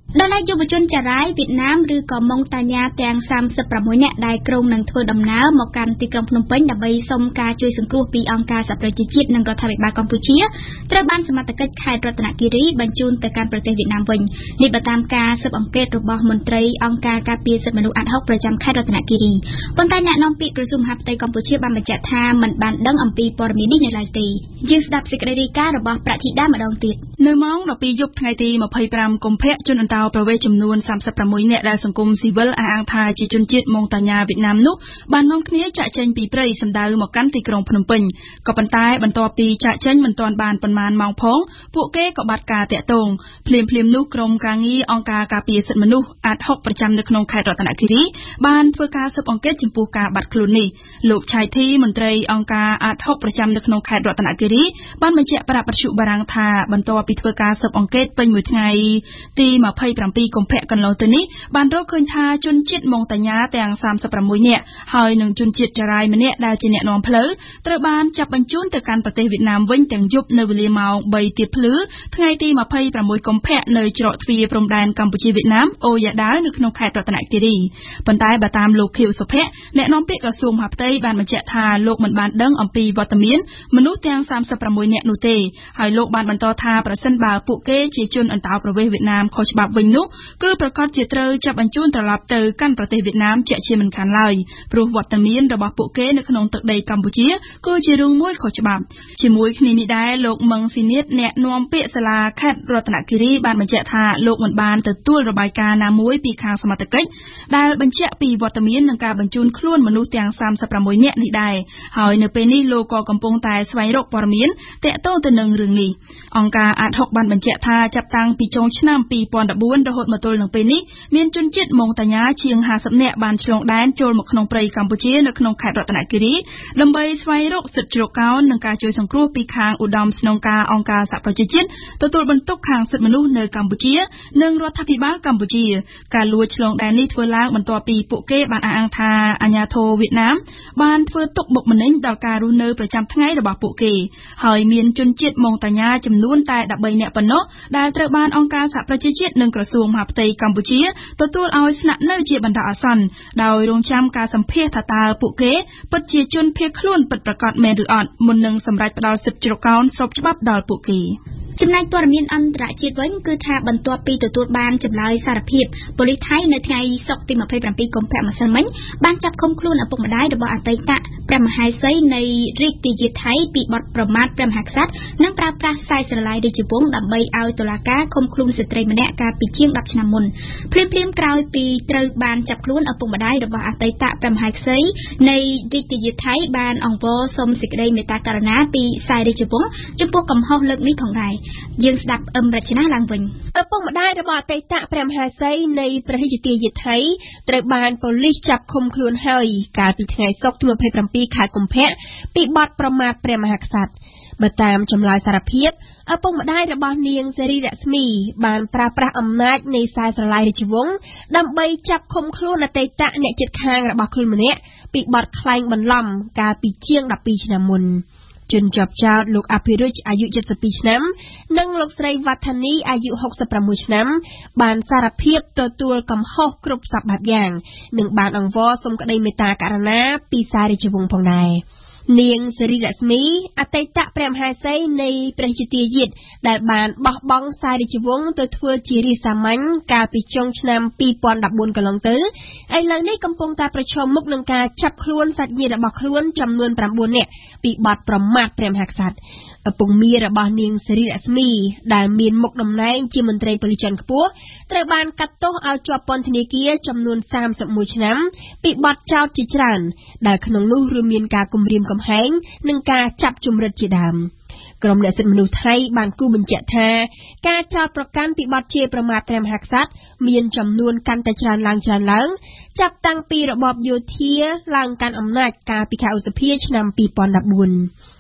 ដល់ឯយុវជនចារាយវៀតណាមឬក៏ម៉ុងតាញ៉ាទាំងសាមសិបប្រាំមួយនាក់ដែលក្រុងនឹងធ្វើដំណើរមកកាន់ទីក្រុងភ្នំពេញដើម្បីសុំការជួយសង្គ្រោះពីអង្គការសហប្រជាជាតិនិងរដ្ឋាភិបាលកម្ពុជាត្រូវបានសមត្ថកិច្ចខេត្តរតនគិរីបញ្ជូនទៅកាន់ប្រទេសវៀតណាមវិញនេះបើតាមការស៊ើបអង្កេតរបស់មន្ត្រីអង្គការការពារសិទ្ធិមនុស្សអាត់ហុកប្រចាំខេត្តរតនគិរីប៉ុន្តែអ្នកនាំពាក្យក្រសួងមហាផ្ទៃកម្ពុជាបានបញ្ជាក់ថាមិនបានដឹងអំពីព័ត៌មាននេះនៅឡើយទេយើងស្ដាប់សេចក្តីរាយការណ៍របស់ប្រធានាម្ដងទៀតនៅម៉ោងដប់ពីរយប់ថ្ងៃទីម្ភៃប្រាំកុម្ភៈជនអន្តោប្រវេសន៍ចំនួនសាមសិបប្រាំមួយនាក់ដែលសង្គមស៊ីវិលអះអាងថាជាជនជាតិម៉ុងតាញ៉ាវៀតណាមនោះបាននាំគ្នាចាក់ចេញពីព្រៃសំដៅមកកាន់ទីក្រុងភ្នំពេញក៏ប៉ុន្តែបន្ទាប់ពីចាក់ចេញមិនទាន់បានប៉ុន្មានម៉ោងផងពួកគេក៏បាត់ការតាក់ទងភ្លាមភ្លាមនោះក្រុមការងារអង្គការការពារសិទ្ធិមនុស្សអាតហុកប្រចាំនៅក្នុងខេត្តរតនគិរីបានធ្វើការស៊ើបអង្កេតចំពោះការបាត់ខ្លួននេះលោកឆៃធីមន្ត្រីអង្គការអាតហុកប្រចាំនៅក្នុងខេត្តរតនគិរីបានបញ្ជាក់ប្រាប់បទសុបារាំងថាបន្ទាប់ពីធ្វើការស៊ើបអង្កេតពេញមួយថ្ងៃទីម្ភៃប្រាំពីរកុម្ភៈកន្លងទៅនេះបានរកឃើញថាជនជាតិម៉ុងតាញ៉ាទាំងសាមសិបប្រាំមួយនាក់ហើយនឹងជនជាតិចារាយម្នាក់ដែលជាអ្នកនាំផ្លូវត្រូវបានចាប់បញ្ជូនទៅកាន់ប្រទេសវៀតណាមវិញទាំងយប់នៅវេលាម៉ោងបីទៀបភ្លឺថ្ងៃទីម្ភៃប្រាំមួយកុម្ភៈនៅច្រកទ្វារព្រំដែនកម្ពុជាវៀតណាមអូយ៉ាដាវនៅក្នុងខេត្តរតនគិរីប៉ុន្តែបើតាមលោកខៀវសុភ័ក្រអ្នកនាំពាក្យក្រសួងមហាផ្ទៃបានបញ្ជាក់ថាលោកមិនបានដឹងអំពីវត្តមានមនុស្សទាំងសាមសិបប្រាំមួយនាក់នោះទេហើយលោកបានបន្តថាប្រសិនបើពួកគេជាជនអន្តោប្រវេសន៍វៀតណាមខុសច្បាប់វិញនោះគឺប្រកាសជាត្រូវចាប់បញ្ជូនត្រឡប់ទៅកាន់ប្រទេសវៀតណាមជាក់ជាមិនខានឡើយព្រោះវត្តមានរបស់ពួកគេនៅក្នុងទឹកដីកម្ពុជាគឺជារឿងមួយខុសច្បាប់ជាមួយគ្នានេះដែរលោកមឹងស៊ីនៀតអ្នកនាំពាក្យសាលាខេត្តរតនគិរីបានបញ្ជាក់ថាលោកមិនបានទទួលរបាយការណ៍ណាមួយពីខាងសមត្ថកិច្ចដែលបញ្ជាក់ពីវត្តមាននិងការបញ្ជូនខ្លួនមនុស្សទាំងសាមសិបប្រាំមួយនាក់នេះដែរហើយនៅពេលនេះលោកក៏កំពុងតែស្វែងរកព័ត៌មានទាក់ទងទៅនឹងរឿងនេះអង្គការអាតហុកបានបញ្ជាក់ថាចាប់តាំងពីចុងឆ្នាំពីរពាន់ដប់បួនរហូតមកទល់នឹងពេលនេះមានជនជាតិម៉ុងតាញ៉ាជាងហាសិបនាក់បានឆ្លងដែនចូលមកក្នុងព្រៃកម្ពុជានៅក្នុងខេត្តរតនគិរីដើម្បីស្វែងរកសិទ្ធិជ្រកកោននិងការជួយសង្គ្រោះពីខាងឧត្តមស្នងការអង្គការសហប្រជាជាតិទទួលបន្ទុកខាងសិទ្ធិមនុស្សនៅកម្ពុជានិងរដ្ឋាភិបាលកម្ពុជាការលួចឆ្លងដែននេះធ្វើឡើងបន្ទាប់ពីពួកគេបានអះអាងថាអាជ្ញាធរវៀតណាមបានធ្វើទុកបុកម្នេញដល់ការរស់នៅប្រចាំថ្ងៃរបស់ពួកគេហើយមានជនជាតិម៉ុងតាញ៉ាចំនួនតែដប់បីនាក់ប៉ុណ្ណោះដែលត្រូវបានអង្គការសហប្រជាជាតិនិងក្រសួងមហាផ្ទៃកម្ពុជាទទួលឲ្យស្នាក់នៅជាបណ្ដោះអាសន្នដោយរងចាំការសម្ភាសថាតើពួកគេពិតជាជនភៀសខ្លួនពិតប្រាកដមែនឬអត់មុននឹងសម្រេចផ្ដល់សិទ្ធិជ្រកកោនស្របច្បាប់ដល់ពួកគេចំណែកព័ត៌មានអន្តរជាតិវិញគឺថាបន្ទាប់ពីទទួលបានចម្លើយសារភាពប៉ូលីសថៃនៅថ្ងៃសុក្រទីម្ភៃប្រាំពីរកុម្ភៈម្សិលមិញបានចាប់ឃុំខ្លួនឪពុកម្ដាយរបស់អតីតព្រះមហាក្សត្រីនៃរាជទាយាថៃពីបទប្រមាថព្រះមហាក្សត្រនិងប្រើប្រាស់ខ្សែស្រឡាយរាជវង្សដើម្បីឲ្យតុលាការឃុំខ្លួនស្ត្រីម្នាក់កាលពីជាងដប់ឆ្នាំមុនភ្លាមៗក្រោយពីត្រូវបានចាប់ខ្លួនឪពុកម្ដាយរបស់អតីតព្រះមហាក្សត្រីនៃរាជទាយាថៃបានអង្វរសុំសេចក្តីមេត្តាករុណាពីខ្សែរាជវង្សចំពោះកំហុសលើកនេះផងដែរយើងស្ដាប់អឹមរចនាឡើងវិញឪពុកម្ដាយរបស់អតីតព្រះមហាក្សត្រីនៃព្រះរាជទាយាថៃត្រូវបានប៉ូលីសចាប់ឃុំខ្លួនហើយកាលពីថ្ងៃសុក្រទីម្ភៃប្រាំពីរខែកុម្ភៈពីបទប្រមាថព្រះមហាក្សត្របើតាមចម្លើយសារភាពឪពុកម្ដាយរបស់នាងសេរីរស្មីបានប្រើប្រាស់អំណាចនៃខ្សែស្រឡាយរាជវង្សដើម្បីចាប់ឃុំខ្លួនអតីតអ្នកជិតខាងរបស់ខ្លួនម្នាក់ពីបទក្លែងបន្លំកាលពីជាងដប់ពីរឆ្នាំមុនជនជាប់ចោទលោកអភិរុជអាយុเจ็ดสิบពីរឆ្នាំនិងលោកស្រីវឌ្ឍនីអាយុหกสิบหกឆ្នាំបានសារភាពទទួលកំហុសគ្រប់សពបែបយ៉ាងនិងបានអង្វរសុំក្តីមេត្តាករុណាពីខ្សែរាជវង្សផងដែរនាងសេរីរស្មីអតីតព្រះមហាក្សត្រីនៃព្រះរាជទាយាទដែលបានបោះបង់ខ្សែរាជវង្សទៅធ្វើជារាជសាមញ្ញកាលពីចុងឆ្នាំពីរពាន់ដប់បួនកន្លងទៅឥឡូវនេះកំពុងតែប្រឈមមុខនឹងការចាប់ខ្លួនសាច់ញាតិរបស់ខ្លួនចំនួនប្រាំបួននាក់ពីបទប្រមាថព្រះមហាក្សត្រឪពុកមារបស់នាងសេរីរស្មីដែលមានមុខតំណែងជាមន្ត្រីប៉ូលីសជាន់ខ្ពស់ត្រូវបានកាត់ទោសឲ្យជាប់ពន្ធនាគារចំនួនសាមសិបមួយឆ្នាំពីបទចោទជាច្រើនដែលក្នុងនោះរួមមានការគំរាមកំហែងនិងការចាប់ជំរិតជាដើមក្រុមអ្នកសិទ្ធិមនុស្សថៃបានគូបញ្ជាក់ថាការចោទប្រកាន់ពីបទជេរប្រមាថព្រះមហាក្សត្រមានចំនួនកាន់តែច្រើនឡើងច្រើនឡើងចាប់តាំងពីរបបយោធាឡើងកាន់អំណាចកាលពីខែឧសភាឆ្នាំពីរពាន់ដប់បួនស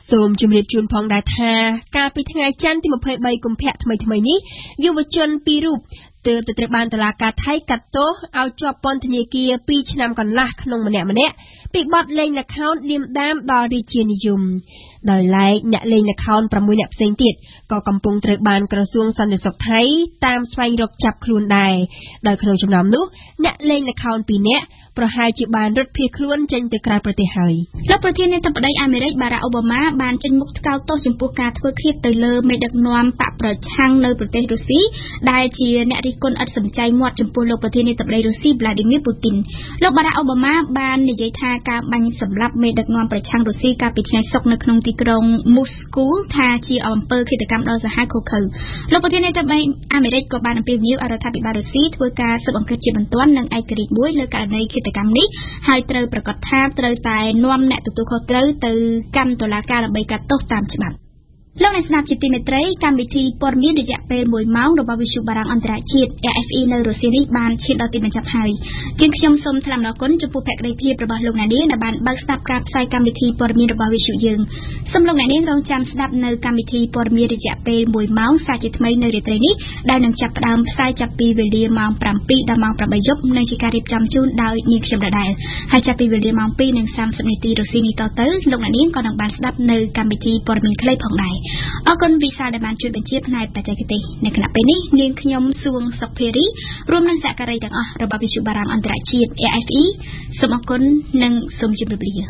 សូមជម្រាបជូនផងដែរថាកាលពីថ្ងៃច័ន្ទទីម្ភៃបីកុម្ភៈថ្មីៗនេះយុវជនពីររូបទើបទៅត្រូវបានតុលាការថៃកាត់ទោសឲ្យជាប់ពន្ធនាគារពីរឆ្នាំកន្លះក្នុងម្នាក់ម្នាក់ពីបទលេងល្ខោនលាមដាមដល់រាជានិយមដោយឡែកអ្នកលេងល្ខោនប្រាំមួយអ្នកផ្សេងទៀតក៏កំពុងត្រូវបានក្រសួងសន្តិសុខថៃតាមស្វែងរកចាប់ខ្លួនដែរដោយក្នុងចំណោមនោះអ្នកលេងល្ខោនពីរនាក់ប្រហែលជាបានរត់ភៀសខ្លួនចេញទៅក្រៅប្រទេសហើយលោកប្រធានាធិបតីអាមេរិកបារ៉ាក់អូបាម៉ាបានចេញមុខថ្កោលទោសចំពោះការធ្វើឃាតទៅលើមេដឹកនាំបកប្រឆាំងនៅប្រទេសរុស្ស៊ីដែលជាអ្នករិះគន់ឥតសំចៃមាត់ចំពោះលោកប្រធានាធិបតីរុស្ស៊ី Vladimir Putin លោកបារ៉ាក់អូបាម៉ាបាននិយាយថាការបាញ់សម្លាប់មេដឹកនាំប្រឆាំងរុស្ស៊ីកាលពីថ្ងៃសុក្រនៅក្នុងទីក្រុងមូស្គូថាជាអំពើឃាតកម្មដ៏សាហាវឃោរឃៅលោកប្រធានាធិបតីអាមេរិកក៏បានអំពាវនាវឲ្យរដ្ឋាភិបាលរុស្ស៊ីធ្វើការស៊ើបអង្កេតជាបន្ទាន់និងឯករាជ្យមួយលើករណីឃាតកម្មនេះហើយត្រូវប្រកាសថាត្រូវតែនាំអ្នកទទួលខុសត្រូវទៅកាន់តុលាការដើម្បីកាត់ទោសតាមច្បាប់លោកអ្នកស្ដាប់ជាទីមេត្រីកម្មវិធីព័ត៌មានរយៈពេលមួយម៉ោងរបស់វិទ្យុបារាំងអន្តរជាតិ A F E នៅរុស្ស៊ីនេះបានឈានដល់ទីបញ្ចប់ហើយជាងខ្ញុំសូមថ្លែងអំណរគុណចំពោះភក្ដីភាពរបស់លោកអ្នកនាងដែលបានបើកស្ដាប់ការផ្សាយកម្មវិធីព័ត៌មានរបស់វិទ្យុយើងសូមលោកអ្នកនាងរងចាំស្ដាប់នៅកម្មវិធីព័ត៌មានរយៈពេលមួយម៉ោងសាជាថ្មីនៅរាត្រីនេះដែលនឹងចាប់ផ្ដើមផ្សាយចាប់ពីវេលាម៉ោងប្រាំពីរដល់ម៉ោងប្រាំបីយប់និងជាការរៀបចំជូនដោយនាងខ្ញុំដដែលហើយចាប់ពីវេលាម៉ោងពីរនិងសាមសិបនាទីរុស្ស៊ីនេះតទៅលោកអ្នកនាងក៏នឹងបានស្ដាប់នៅកម្មវិធីព័ត៌មានខ្លីផងដែរអរគុណវិសាលដែលបានជួយបញ្ជាផ្នែកបច្ចេកទេសនៅគណៈពេលនេះនាងខ្ញុំសួងសុខភេរីរួមនឹងសហការីទាំងអស់របស់វិទ្យុបារាំងអន្តរជាតិ A F E សូមអរគុណនិងសូមជម្រាបលា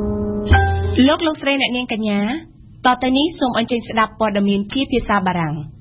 លោកលោកស្រីអ្នកនាងកញ្ញាតទៅនេះសូមអញ្ជើញស្ដាប់ព័ត៌មានជាភាសាបារាំង